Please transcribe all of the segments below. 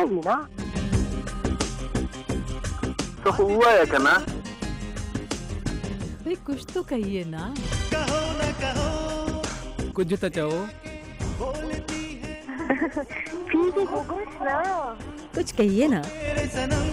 कहिए ना। तो हुआ है करना भाई कुछ तो कहिए ना। कहो न कहो कुछ तो चाहो फिर भी कुछ ना। कुछ कहिए ना, मेरे सनम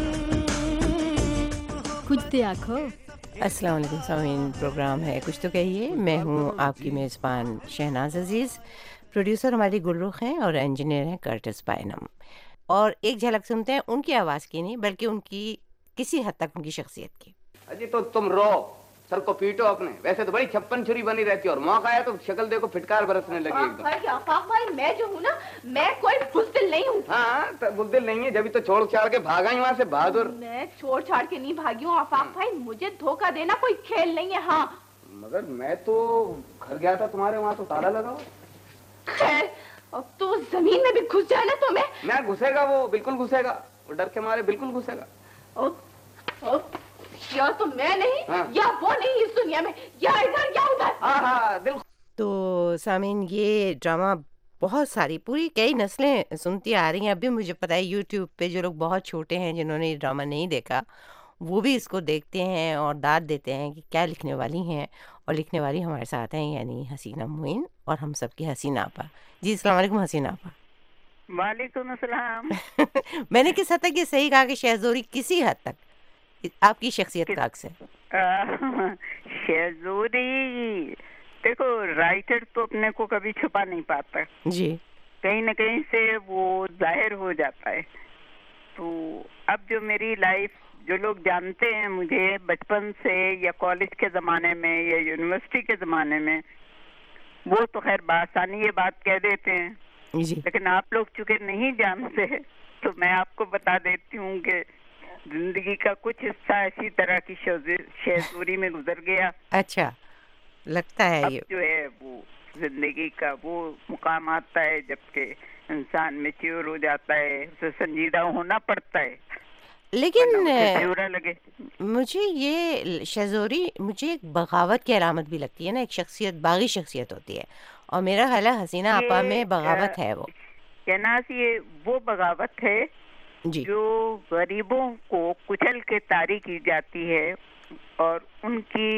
कुछ तो आखो। अस्सलाम वालेकुम सामीन, प्रोग्राम है कुछ तो कहिए। मैं हूँ आपकी मेज़बान शहनाज अजीज़। प्रोड्यूसर हमारी गुलरुख हैं और इंजीनियर हैं कर्टिस पायनम। और एक झलक सुनते हैं उनकी आवाज़ की नहीं बल्कि उनकी किसी हद तक उनकी शख्सियत की। अजी तो तुम रो, सर को पीटो अपने। वैसे तो बड़ी छप्पन छुरी बनी रहती है और मौका आया तो शक्ल देखो फिटकार बरसने लगी एकदम। भाई मैं जो हूँ ना, मैं कोई बुज़दिल नहीं हूँ। हाँ तो बुद्धिल नहीं है, जब तो छोड़ छाड़ के भागा ही वहाँ से बहादुर। मैं छोड़ छाड़ के नहीं भागी हूँ आफाक भाई, मुझे धोखा देना कोई खेल नहीं है। हाँ मगर मैं तो घर गया था तुम्हारे वहाँ, तो ताला लगा हुआ। खैर अब तो जमीन में भी घुस जाना तो मैं घुसेगा, वो बिल्कुल घुसेगा, वो डर के मारे बिल्कुल घुसेगा। या तो मैं नहीं, हाँ। या वो नहीं इस दुनिया में, या इधर या उधर। हाँ दिल। तो सामीन, ये ड्रामा बहुत सारी पूरी कई नस्लें सुनती आ रही हैं। अभी मुझे पता है यूट्यूब पे जो लोग बहुत छोटे हैं जिन्होंने ये ड्रामा नहीं देखा वो भी इसको देखते हैं और दाद देते हैं कि क्या लिखने वाली हैं। और लिखने वाली हमारे साथ हैं यानी हसीना मोइन और हम सब की हसीना आपा। जी अस्सलाम वालेकुम हसीना आपा। वालेकुम अस्सलाम। मैंने किस हद तक ये सही कहा कि शहज़ोरी किसी हद तक आपकी शख्सियत का अक्स है? शहज़ोरी देखो, राइटर तो अपने को कभी छुपा नहीं पाता जी, कहीं न कहीं से वो जाहिर हो जाता है। तो अब जो मेरी लाइफ, जो लोग जानते हैं मुझे बचपन से या कॉलेज के ज़माने में या यूनिवर्सिटी के ज़माने में, वो तो खैर बासानी ये बात कह देते हैं जी। लेकिन आप लोग चूंकि नहीं जानते तो मैं आपको बता देती हूँ कि जिंदगी का कुछ हिस्सा इसी तरह की शहज़ोरी में गुजर गया। अच्छा, लगता है अब ये जो है वो जिंदगी का वो मुकाम आता है जबकि इंसान मैच्योर हो जाता है, उसे संजीदा होना पड़ता है। लेकिन बुरा लगे मुझे ये शहज़ोरी मुझे एक बगावत की अलामत भी लगती है ना। एक शख्सियत, बागी शख्सियत होती है और मेरा ख्याल है हसीना आपा में बगावत है। वो कहनास ये वो बगावत है जी, जो गरीबों को कुचल के तारी की जाती है और उनकी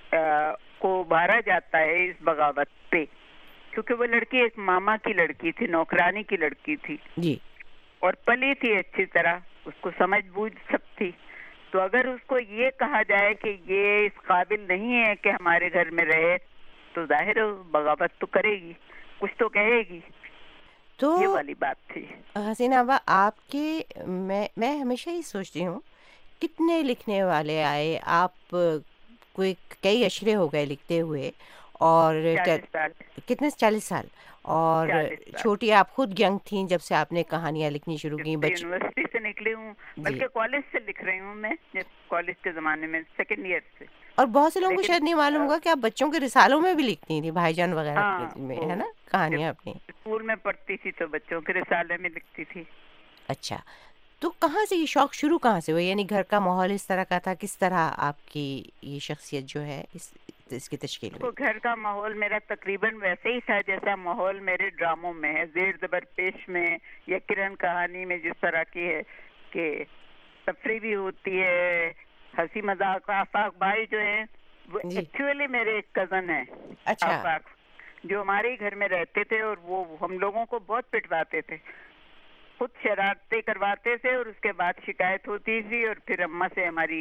को उभारा जाता है इस बगावत पे, क्योंकि वो लड़की एक मामा की लड़की थी, नौकरानी की लड़की थी जी, और पली थी अच्छी तरह, उसको समझ बूझ सब थी। तो अगर उसको ये कहा जाए कि ये इस काबिल नहीं है कि हमारे घर में रहे, तो जाहिर है बगावत तो करेगी, कुछ तो कहेगी। तो ये वाली बात थी। हसीना आपा, आपके मैं हमेशा ही सोचती हूँ कितने लिखने वाले आए, आप कोई कई अशरे हो गए लिखते हुए और 40 साल। कितने 40 साल और 40 साल। छोटी आप खुद यंग थी जब से आपने कहानियाँ लिखनी शुरू की। यूनिवर्सिटी से निकली हूँ, बल्कि कॉलेज से लिख रही हूँ मैं, कॉलेज के ज़माने में सेकंड ईयर से। और बहुत से लोगों को लेकिन शायद नहीं मालूम होगा कि आप बच्चों के रिसालों में भी लिखती थी, भाईजान वगैरह हाँ, में, वो है ना, कहानियाँ अपनी। स्कूल में पढ़ती थी तो बच्चों के रिसाले में लिखती थी। अच्छा, तो कहाँ से ये शौक शुरू कहाँ से हुआ? यानी घर का माहौल इस तरह का था? किस तरह आपकी ये शख्सियत जो है इसकी तश्कील तो हुई? घर का माहौल मेरा तकरीबन वैसे ही था जैसा माहौल मेरे ड्रामों में है, जेर जबर पेश में या किरण कहानी में जिस तरह की है कि तफरी भी होती है, हंसी मजाक। आफाक भाई जो है वो जी। एक्चुअली मेरे एक कजन है। अच्छा। आफाक जो हमारे ही घर में रहते थे और वो हम लोगों को बहुत पिटवाते थे, खुद शरारतें करवाते थे और उसके बाद शिकायत होती थी और फिर अम्मा से हमारी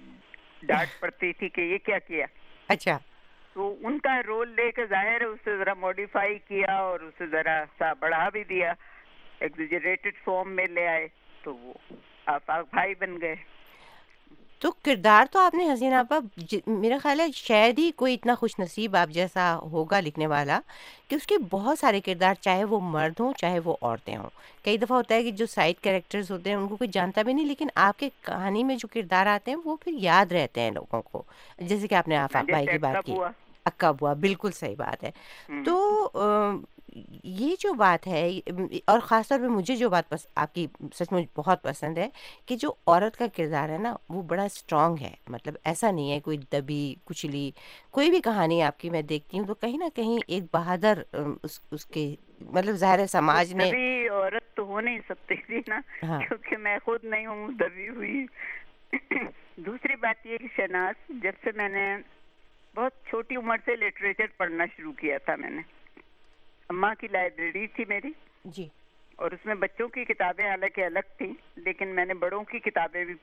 डांट पड़ती थी कि ये क्या किया। अच्छा, तो उनका रोल लेके जाहिर है उसे जरा मॉडिफाई किया और उसे जरा सा बढ़ा भी दिया, एग्जेजरेटेड फॉर्म में ले आए, तो वो आफाक भाई बन गए। तो किरदार तो आपने हसीना आपा मेरा ख्याल है शायद ही कोई इतना खुश नसीब आप जैसा होगा लिखने वाला कि उसके बहुत सारे किरदार, चाहे वो मर्द हों चाहे वो औरतें हों। कई दफ़ा होता है कि जो साइड कैरेक्टर्स होते हैं उनको कोई जानता भी नहीं, लेकिन आपके कहानी में जो किरदार आते हैं वो फिर याद रहते हैं लोगों को। जैसे कि आपने आफाक भाई की बात की, अक्का बुआ, बिल्कुल सही बात है। तो ये जो बात है और ख़ासतौर पे मुझे जो बात आपकी सचमुच बहुत पसंद है कि जो औरत का किरदार है ना वो बड़ा स्ट्रांग है। मतलब ऐसा नहीं है कोई दबी कुचली, कोई भी कहानी आपकी मैं देखती हूँ तो कहीं ना कहीं एक बहादुर उसके मतलब ज़ाहिर है समाज ने दबी औरत तो ہو نہیں سکتی تھی نا, کیونکہ میں خود نہیں ہوں دبی ہوئی. دوسری بات یہ کہ شہناز, جب سے میں نے بہت چھوٹی عمر سے لٹریچر پڑھنا شروع کیا تھا, میں نے اماں کی لائبریری تھی میری جی, اور اس میں بچوں کی کتابیں حالانکہ الگ تھیں, لیکن میں نے بڑوں کی کتابیں بھی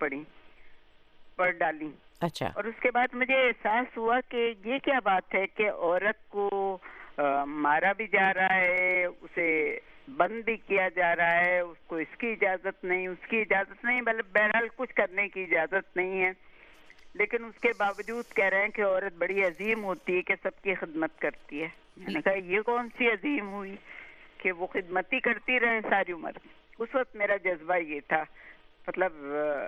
پڑھ ڈالی. اچھا. اور اس کے بعد مجھے احساس ہوا کہ یہ کیا بات ہے کہ عورت کو مارا بھی جا رہا ہے, اسے بند بھی کیا جا رہا ہے, اس کو اس کی اجازت نہیں, اس کی اجازت نہیں, مطلب بہرحال کچھ کرنے کی اجازت نہیں ہے, لیکن اس کے باوجود کہہ رہے ہیں کہ عورت بڑی عظیم ہوتی ہے کہ سب کی خدمت کرتی ہے. میں نے کہا یہ کون سی عظیم ہوئی کہ وہ خدمت ہی کرتی رہے ساری عمر. اس وقت میرا جذبہ یہ تھا, مطلب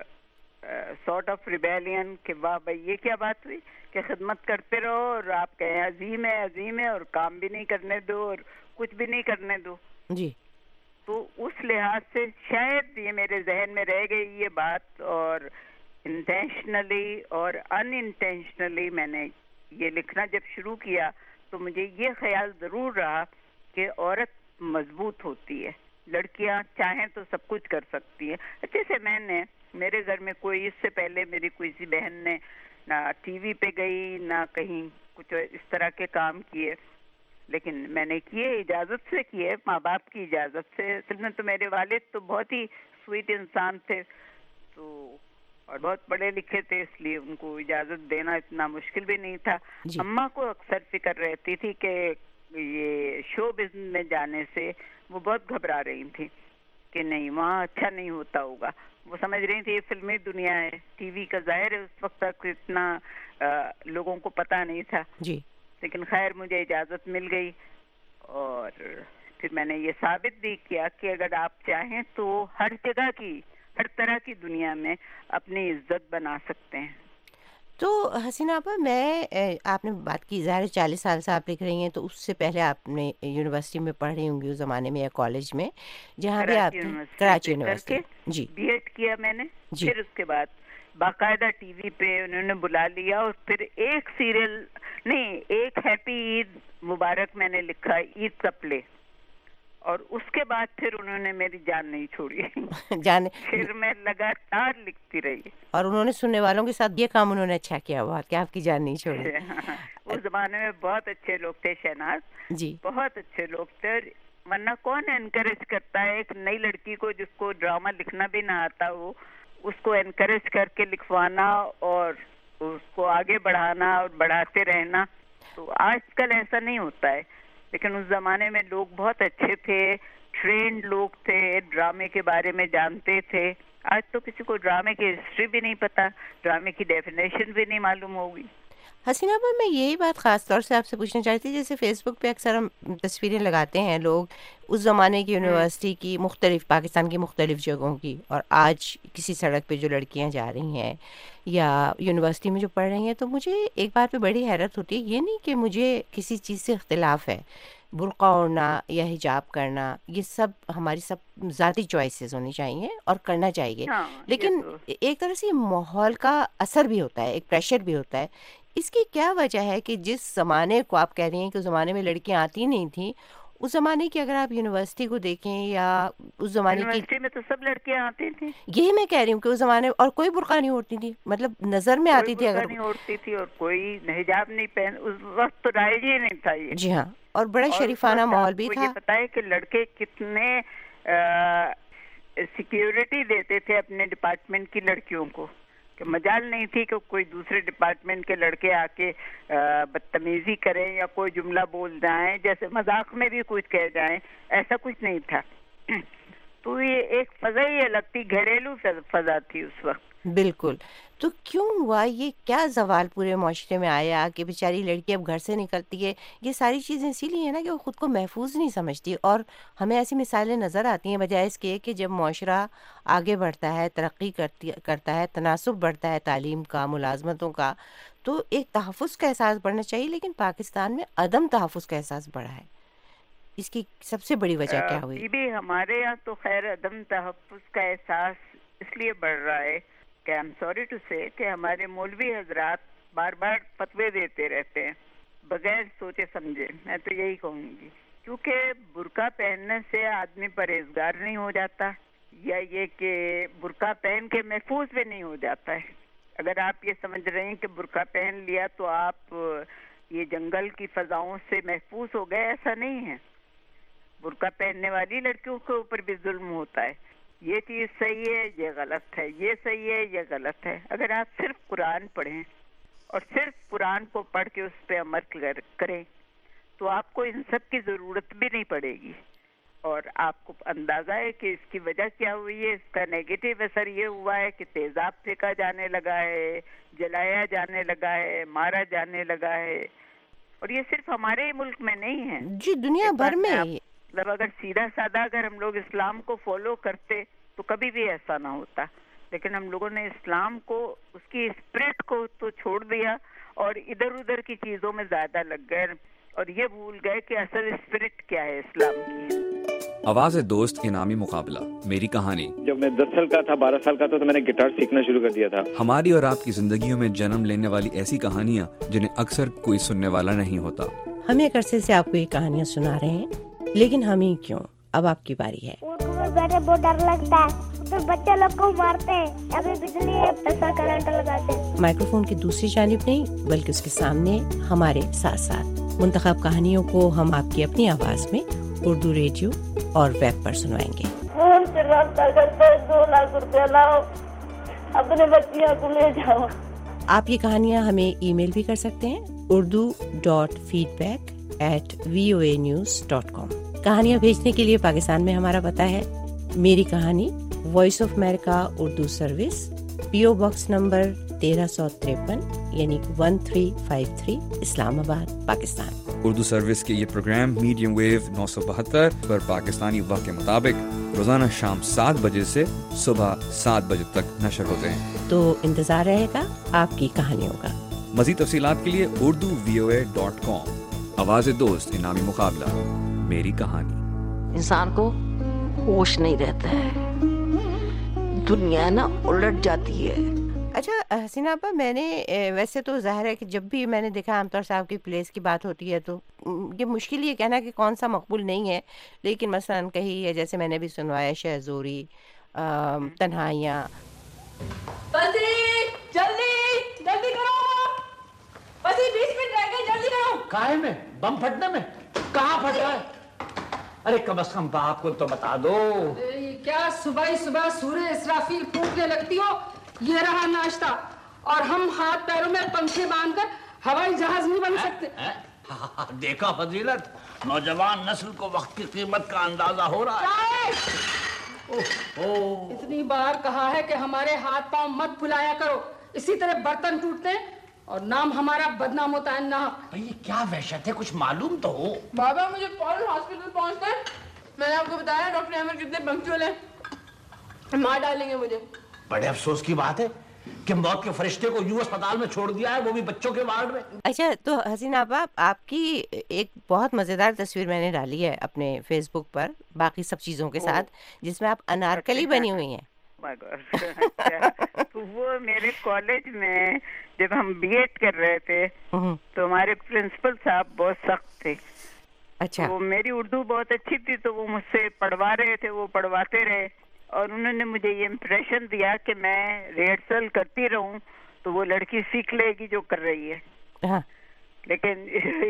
سارٹ آف ریبیلین, کہ واہ بھائی یہ کیا بات ہوئی کہ خدمت کرتے رہو اور آپ کہیں عظیم ہے اور کام بھی نہیں کرنے دو اور کچھ بھی نہیں کرنے دو. جی. تو اس لحاظ سے شاید یہ میرے ذہن میں رہ گئی یہ بات, اور انٹینشنلی اور ان انٹینشنلی میں نے یہ لکھنا جب شروع کیا تو مجھے یہ خیال ضرور رہا کہ عورت مضبوط ہوتی ہے, لڑکیاں چاہیں تو سب کچھ کر سکتی ہے. اچھے سے میرے گھر میں کوئی, اس سے پہلے میری کوئی سی بہن نے نہ ٹی وی پہ گئی نہ کہیں کچھ اس طرح کے کام کیے, لیکن میں نے کیے اجازت سے کیے, ماں باپ کی اجازت سے. اصل میں تو میرے والد تو بہت ہی سویٹ انسان تھے, تو اور بہت پڑھے لکھے تھے, اس لیے ان کو اجازت دینا اتنا مشکل بھی نہیں تھا. اماں کو اکثر فکر رہتی تھی کہ یہ شو بزنس میں جانے سے وہ بہت گھبرا رہی تھی کہ نہیں وہاں اچھا نہیں ہوتا ہوگا. وہ سمجھ رہی تھی یہ فلمی دنیا ہے, ٹی وی کا ظاہر ہے اس وقت تک اتنا لوگوں کو پتہ نہیں تھا. جی. لیکن خیر مجھے اجازت مل گئی, اور پھر میں نے یہ ثابت بھی کیا کہ اگر آپ چاہیں تو ہر جگہ کی, ہر طرح کی دنیا میں اپنی عزت بنا سکتے ہیں. تو حسینہ آپا, آپ نے بات کی ظاہر 40 سال سے آپ لکھ رہی ہیں, تو اس سے پہلے آپ نے یونیورسٹی میں پڑھ رہی ہوں گی اس زمانے میں, یا کالج میں, جہاں بھی آپ کراچی یونیورسٹی. جی. بی ایڈ کیا میں نے. پھر اس کے بعد باقاعدہ ٹی وی پہ انہوں نے بلا لیا, اور پھر ایک سیریل نہیں, ایک ہیپی عید مبارک میں نے لکھا, عید کا پلے, اور اس کے بعد پھر انہوں نے میری جان نہیں چھوڑی. پھر میں لگاتار لکھتی رہی, اور انہوں نے سننے والوں کے ساتھ یہ کام انہوں نے اچھا کیا ہوا کہ آپ کی جان نہیں چھوڑی. اس زمانے میں بہت اچھے لوگ تھے شہناز. جی. بہت اچھے لوگ تھے, ورنہ کون انکریج کرتا ہے ایک نئی لڑکی کو جس کو ڈرامہ لکھنا بھی نہ آتا ہو, اس کو انکریج کر کے لکھوانا اور اس کو آگے بڑھانا اور بڑھاتے رہنا. تو آج کل ایسا نہیں ہوتا ہے, لیکن اس زمانے میں لوگ بہت اچھے تھے, ٹرینڈ لوگ تھے, ڈرامے کے بارے میں جانتے تھے. آج تو کسی کو ڈرامے کی ہسٹری بھی نہیں پتا, ڈرامے کی ڈیفینیشن بھی نہیں معلوم ہوگی. حسینہ پر میں یہی بات خاص طور سے آپ سے پوچھنا چاہتی تھی, جیسے فیس بک پہ اکثر ہم تصویریں لگاتے ہیں لوگ اس زمانے کی یونیورسٹی کی, مختلف پاکستان کی مختلف جگہوں کی, اور آج کسی سڑک پہ جو لڑکیاں جا رہی ہیں یا یونیورسٹی میں جو پڑھ رہی ہیں, تو مجھے ایک بات پہ بڑی حیرت ہوتی ہے. یہ نہیں کہ مجھے کسی چیز سے اختلاف ہے, برقع اوڑھنا یا حجاب کرنا یہ سب ہماری سب ذاتی چوائسیز ہونی چاہیے اور کرنا چاہیے, لیکن ایک طرح سے ماحول کا اثر بھی ہوتا ہے, ایک پریشر بھی ہوتا ہے. اس کی کیا وجہ ہے کہ جس زمانے کو آپ کہہ رہی ہیں کہ اس زمانے میں لڑکیاں آتی نہیں تھیں, اس زمانے کی اگر آپ یونیورسٹی کو دیکھیں یا اس زمانے کی, یونیورسٹی میں تو سب لڑکیاں آتی تھیں. یہی میں کہہ رہی ہوں کہ اس زمانے اور کوئی برقع نہیں اوڑھتی تھی, مطلب نظر میں آتی تھی, اگر نہیں اوڑھتی تھی, اور کوئی حجاب نہیں پہن, اس وقت تو رائج ہی نہیں تھا یہ. جی ہاں, اور بڑا شریفانہ ماحول بھی تھا. یہ پتا ہے کہ لڑکے کتنے سیکیورٹی دیتے تھے اپنے ڈپارٹمنٹ کی لڑکیوں کو, کہ مجال نہیں تھی کہ کوئی دوسرے ڈپارٹمنٹ کے لڑکے آ کے بدتمیزی کریں یا کوئی جملہ بول جائیں, جیسے مذاق میں بھی کچھ کہہ جائیں, ایسا کچھ نہیں تھا. تو یہ ایک فضا ہی الگ تھی, گھریلو فضا تھی اس وقت. بالکل. تو کیوں ہوا یہ, کیا زوال پورے معاشرے میں آیا کہ بیچاری لڑکی اب گھر سے نکلتی ہے؟ یہ ساری چیزیں اسی لیے ہے نا کہ وہ خود کو محفوظ نہیں سمجھتی, اور ہمیں ایسی مثالیں نظر آتی ہیں بجائے اس کے کہ جب معاشرہ آگے بڑھتا ہے, ترقی کرتا ہے, تناسب بڑھتا ہے تعلیم کا, ملازمتوں کا, تو ایک تحفظ کا احساس بڑھنا چاہیے, لیکن پاکستان میں عدم تحفظ کا احساس بڑھا ہے. اس کی سب سے بڑی وجہ کیا ہوئی؟ بھی ہمارے یہاں تو خیر عدم تحفظ کا احساس اس لیے بڑھ رہا ہے کہ I'm sorry to say کہ ہمارے مولوی حضرات بار بار فتوے دیتے رہتے ہیں بغیر سوچے سمجھے. میں تو یہی کہوں گی کیونکہ برقع پہننے سے آدمی پرہیزگار نہیں ہو جاتا، یا یہ کہ برقع پہن کے محفوظ بھی نہیں ہو جاتا ہے. اگر آپ یہ سمجھ رہے ہیں کہ برقع پہن لیا تو آپ یہ جنگل کی فضاؤں سے محفوظ ہو گئے، ایسا نہیں ہے. برقع پہننے والی لڑکیوں کے اوپر بھی ظلم ہوتا ہے. یہ چیز صحیح ہے، یہ غلط ہے، یہ صحیح ہے، یہ غلط ہے. اگر آپ صرف قرآن پڑھیں اور صرف قرآن کو پڑھ کے اس پہ عمل کریں تو آپ کو ان سب کی ضرورت بھی نہیں پڑے گی. اور آپ کو اندازہ ہے کہ اس کی وجہ کیا ہوئی ہے. اس کا نیگیٹو اثر یہ ہوا ہے کہ تیزاب پھینکا جانے لگا ہے، جلایا جانے لگا ہے، مارا جانے لگا ہے. اور یہ صرف ہمارے ملک میں نہیں ہے جی، دنیا بھر میں. مطلب اگر سیدھا سادہ اگر ہم لوگ اسلام کو فالو کرتے تو کبھی بھی ایسا نہ ہوتا. لیکن ہم لوگوں نے اسلام کو، اس کی اسپرٹ کو تو چھوڑ دیا اور ادھر ادھر کی چیزوں میں زیادہ لگ گئے اور یہ بھول گئے کہ اصل اسپرٹ کیا ہے اسلام کی. آواز دوست انعامی مقابلہ میری کہانی. جب میں 10 سال کا تھا، 12 سال کا تھا، تو میں نے گٹار سیکھنا شروع کر دیا تھا. ہماری اور آپ کی زندگیوں میں جنم لینے والی ایسی کہانیاں جنہیں اکثر کوئی سننے والا نہیں ہوتا. ہم ایک عرصے سے آپ کو یہ کہانیاں سنا رہے ہیں، لیکن ہم ہی کیوں، اب آپ کی باری ہے. بیٹھے بہت ڈر لگتا ہے، پھر بچے لوگ کو مارتے ہیں، ابھی بجلی ایسا کرنٹ لگاتے ہیں. مائکروفون کی دوسری جانب نہیں بلکہ اس کے سامنے ہمارے ساتھ ساتھ منتخب کہانیوں کو ہم آپ کی اپنی آواز میں اردو ریڈیو اور ویب پر سنوائیں گے. فون سے رابطہ کرتے 2 لاکھ روپے لاؤ، اپنے بچیاں کو لے جاؤ. آپ یہ کہانیاں ہمیں ای میل بھی کر سکتے ہیں urdu.feedback@voanews.com. کہانیاں بھیجنے کے لیے پاکستان میں ہمارا پتہ ہے میری کہانی، Voice of America Urdu service, PO box number 1353 یعنی 1353 اسلام آباد، پاکستان. اردو سروس کے یہ پروگرام میڈیم ویو 972 پر پاکستانی وقت کے مطابق روزانہ شام 7 بجے سے صبح 7 بجے تک نشر ہوتے ہیں. تو انتظار رہے گا آپ کی کہانیوں کا. مزید تفصیلات کے لیے urduvoa.com. آواز دوست انعامی مقابلہ میری کہانی. انسان کو ہوش نہیں رہتا ہے، دنیا نا الٹ جاتی ہے. اچھا حسینہ آپا، میں نے ویسے تو ظاہر ہے کہ جب بھی میں نے دیکھا عام طور سے آپ کی پلیس کی بات ہوتی ہے تو یہ مشکل یہ کہنا کہ کون سا مقبول نہیں ہے، لیکن مثلاً کہی ہے جیسے میں نے بھی سنوایا شہزوری، تنہائیاں. جلدی کرو، بس 20 منٹ رہ گئے، جلدی کرو. کائے میں بم پھٹنے میں کہاں پھٹ رہا ہے؟ ارے کم از کم باپ کو تو بتا دو. کیا صبح ہی صبح سورہ اسرافیل پھونکنے لگتی ہو؟ یہ رہا ناشتہ، اور ہم ہاتھ پیروں میں پنکھے باندھ کر ہوائی جہاز نہیں بن سکتے. دیکھا فضیلت، نوجوان نسل کو وقت کی قیمت کا اندازہ ہو رہا ہے. اتنی بار کہا ہے کہ ہمارے ہاتھ پاؤں مت پھلایا کرو، اسی طرح برتن ٹوٹتے ہیں اور نام ہمارا بدنام ہوتا ہے. نہ یہ کیا وحشت ہے، کچھ معلوم تو ہو. بابا مجھے فوراً ہاسپٹل پہنچنا ہے. میں نے آپ کو بتایا ڈاکٹر احمد کتنے پنکچوئل ہیں، مار ڈالیں گے مجھے. بڑے افسوس کی بات ہے کہ موت کے فرشتے کو یوں اسپتال میں چھوڑ دیا ہے، وہ بھی بچوں کے وارڈ میں. اچھا تو حسینہ آپا، آپ کی ایک بہت مزیدار تصویر میں نے ڈالی ہے اپنے فیس بک پر باقی سب چیزوں کے ساتھ، جس میں آپ انارکلی بنی ہوئی ہیں. تو وہ میرے کالج میں جب ہم BEd کر رہے تھے تو ہمارے پرنسپل صاحب بہت سخت تھے. اچھا. وہ میری اردو بہت اچھی تھی تو وہ مجھ سے پڑھوا رہے تھے، وہ پڑھواتے رہے اور انہوں نے مجھے یہ امپریشن دیا کہ میں ریہرسل کرتی رہوں تو وہ لڑکی سیکھ لے گی جو کر رہی ہے. لیکن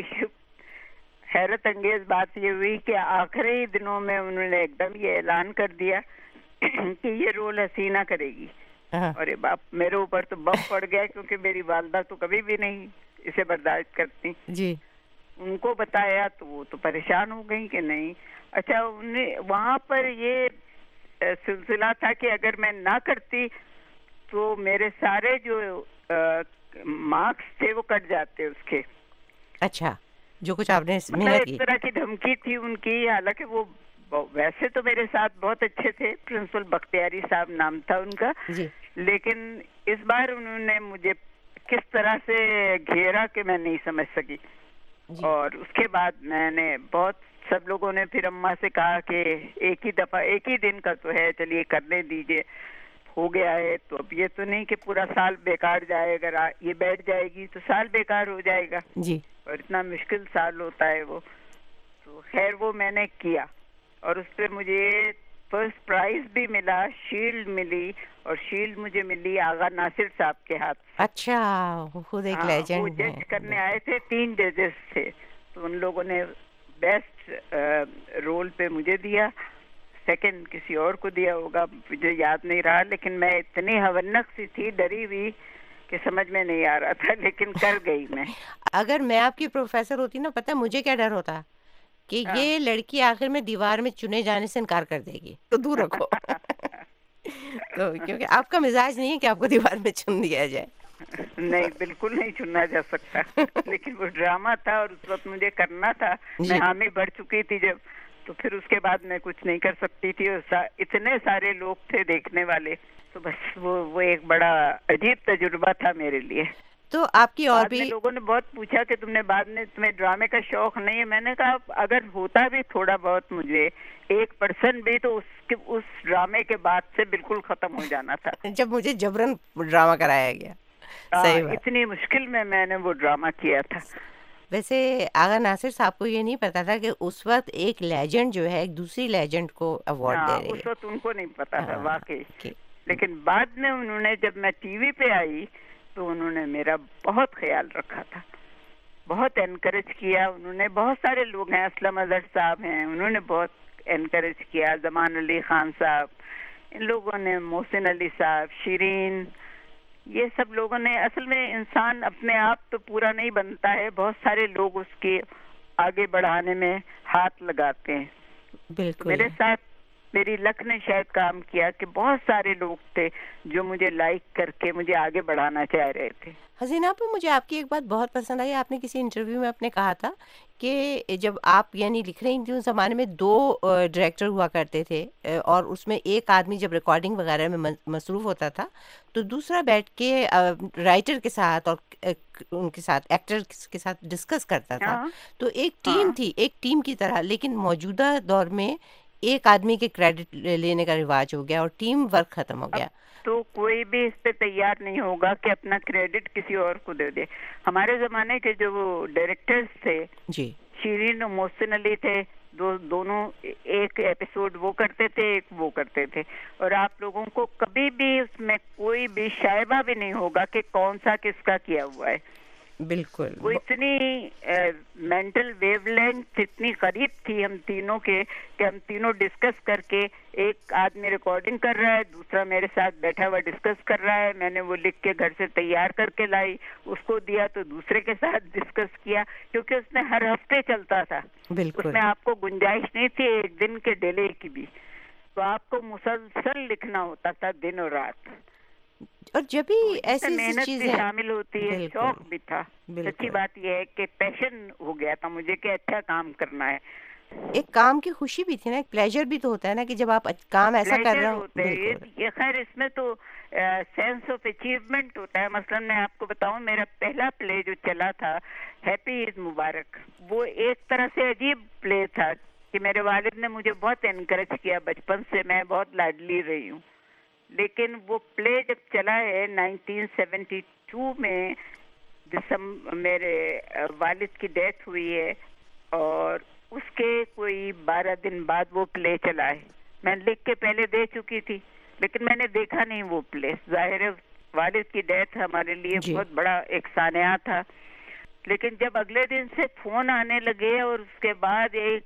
حیرت انگیز بات یہ ہوئی کہ آخری دنوں میں انہوں نے ایک دم یہ اعلان کر دیا کہ یہ رول حسینہ کرے گی. اور باپ میرے اوپر تو بم پڑ گیا کیونکہ میری والدہ تو کبھی بھی نہیں اسے برداشت کرتی. جی. ان کو بتایا تو وہ تو پریشان ہو گئی کہ نہیں. اچھا وہاں پر یہ سلسلہ تھا کہ اگر میں نہ کرتی تو میرے سارے جو مارکس تھے وہ کٹ جاتے اس کے. اچھا، جو کچھ آپ نے اس طرح کی دھمکی تھی ان کی. حالانکہ وہ ویسے تو میرے ساتھ بہت اچھے تھے، پرنسپل بختیاری صاحب نام تھا ان کا. لیکن اس بار انہوں نے مجھے کس طرح سے گھیرا کہ میں نہیں سمجھ سکی. اور اس کے بعد میں نے بہت سب لوگوں نے پھر اماں سے کہا کہ ایک ہی دفعہ ایک ہی دن کا تو ہے، چلیے کرنے دیجیے، ہو گیا ہے تو اب یہ تو نہیں کہ پورا سال بیکار جائے. اگر یہ بیٹھ جائے گی تو سال بیکار ہو جائے گا. جی. اور اتنا مشکل سال ہوتا ہے وہ. तो خیر وہ میں نے کیا اور اس پہ مجھے فرسٹ پرائز بھی ملا, شیلڈ ملی, اور شیلڈ مجھے ملی آغا ناصر صاحب کے ہاتھ سے. اچھا, خود ایک لیجنڈ. وہ جج کرنے آئے تھے, 3 ججز تھے, تو ان لوگوں نے بیسٹ رول پہ مجھے دیا, سیکنڈ کسی اور کو دیا ہوگا, مجھے یاد نہیں رہا, لیکن میں اتنی حونق سی تھی, ڈری ہوئی کہ سمجھ میں نہیں آ رہا تھا, لیکن کر گئی میں. اگر میں آپ کی پروفیسر ہوتی نا, پتہ مجھے کیا ڈر ہوتا کہ یہ لڑکی آخر میں دیوار میں چنے جانے سے انکار کر دے گی, تو دور رکھو. تو کیونکہ آپ کا مزاج نہیں ہے کہ آپ کو دیوار میں چن دیا جائے. نہیں, بالکل نہیں چننا جا سکتا, لیکن وہ ڈرامہ تھا اور اس وقت مجھے کرنا تھا. میں حامی بڑھ چکی تھی جب, تو پھر اس کے بعد میں کچھ نہیں کر سکتی تھی, اور اتنے سارے لوگ تھے دیکھنے والے, تو بس وہ ایک بڑا عجیب تجربہ تھا میرے لیے. تو آپ کی اور بھی لوگوں نے بہت پوچھا کہ تم نے بعد میں تمہیں ڈرامے کا شوق نہیں ہے. میں نے کہا اگر ہوتا بھی تھوڑا بہت مجھے 1% بھی, تو اس ڈرامے کے بعد سے بالکل ختم ہو جانا تھا, جب مجھے جبرن ڈرامہ کرایا گیا. اتنی مشکل میں نے وہ ڈرامہ کیا تھا. ویسے آغا ناصر صاحب کو یہ نہیں پتا تھا کہ اس وقت ایک لیجنڈ جو ہے ایک دوسری لیجنڈ کو ایوارڈ دے رہی ہے. اس وقت ان کو نہیں پتا تھا واقعی, لیکن بعد میں انہوں نے, جب میں ٹی وی پہ آئی تو انہوں نے میرا بہت خیال رکھا تھا, بہت انکریج کیا. انہوں نے, بہت سارے لوگ ہیں, اسلم اظہر صاحب ہیں, انہوں نے بہت انکریج کیا, زمان علی خان صاحب, ان لوگوں نے, محسن علی صاحب, شیرین, یہ سب لوگوں نے. اصل میں انسان اپنے آپ تو پورا نہیں بنتا ہے, بہت سارے لوگ اس کے آگے بڑھانے میں ہاتھ لگاتے ہیں. بالکل. میرے ساتھ میری لک نے شاید کام کیا کہ بہت سارے لوگ تھے جو مجھے لائک کر کے مجھے آگے بڑھانا چاہ رہے تھے. حسینہ پہ مجھے آپ کی ایک بات بہت پسند آئی. آپ نے کسی انٹرویو میں اپنے کہا تھا کہ جب آپ یعنی لکھ رہی تھیں اس زمانے میں 2 ڈائریکٹر ہوا کرتے تھے, اور اس میں ایک آدمی جب ریکارڈنگ وغیرہ میں مصروف ہوتا تھا تو دوسرا بیٹھ کے رائٹر کے ساتھ اور ان کے ساتھ ایکٹر کے ساتھ ڈسکس کرتا تھا. تو ایک ٹیم تھی, ایک ٹیم کی طرح. لیکن موجودہ دور میں ایک آدمی کے کریڈٹ لینے کا رواج ہو گیا اور ٹیم ورک ختم ہو گیا. تو کوئی بھی اس پہ تیار نہیں ہوگا کہ اپنا کریڈٹ کسی اور کو دے دے. ہمارے زمانے کے جو ڈائریکٹرز تھے, جی, شیرین اور محسن علی تھے, دونوں ایک ایپیسوڈ وہ کرتے تھے, ایک وہ کرتے تھے, اور آپ لوگوں کو کبھی بھی اس میں کوئی بھی شائبہ بھی نہیں ہوگا کہ کون سا کس کا کیا ہوا ہے. بالکل. وہ اتنی مینٹل ویو لینتھ اتنی قریب تھی ہم تینوں کے کہ ہم تینوں ڈسکس کر کے, ایک آدمی ریکارڈنگ کر رہا ہے, دوسرا میرے ساتھ بیٹھا ہوا ڈسکس کر رہا ہے. میں نے وہ لکھ کے گھر سے تیار کر کے لائی, اس کو دیا تو دوسرے کے ساتھ ڈسکس کیا, کیونکہ اس میں ہر ہفتے چلتا تھا. بالکل. اس میں آپ کو گنجائش نہیں تھی ایک دن کے ڈیلے کی بھی, تو آپ کو مسلسل لکھنا ہوتا تھا دن اور رات. اور جب بھی ایسی محنت چیزیں بھی شامل ہوتی ہے, شوق بھی تھا. سچی بات یہ ہے کہ پیشن ہو گیا تھا مجھے کہ اچھا کام کرنا ہے. ایک کام کی خوشی بھی تھی نا, ایک پلیجر بھی تو ہوتا ہے نا کہ جب آپ کام ایسا کر رہے ہو. یہ خیر اس میں تو سینس آف اچیومنٹ ہوتا ہے. مثلا میں آپ کو بتاؤں, میرا پہلا پلے جو چلا تھا ہیپی عید مبارک, وہ ایک طرح سے عجیب پلے تھا کہ میرے والد نے مجھے بہت انکریج کیا بچپن سے, میں بہت لاڈلی رہی ہوں. لیکن وہ پلے جب چلا ہے 1972 میں, میرے والد کی ڈیتھ ہوئی ہے, اور اس کے کوئی 12 دن بعد وہ پلے چلا ہے. میں لکھ کے پہلے دے چکی تھی, لیکن میں نے دیکھا نہیں وہ پلے. ظاہر ہے والد کی ڈیتھ ہمارے لیے بہت بڑا ایک سانحہ تھا. لیکن جب اگلے دن سے فون آنے لگے اور اس کے بعد ایک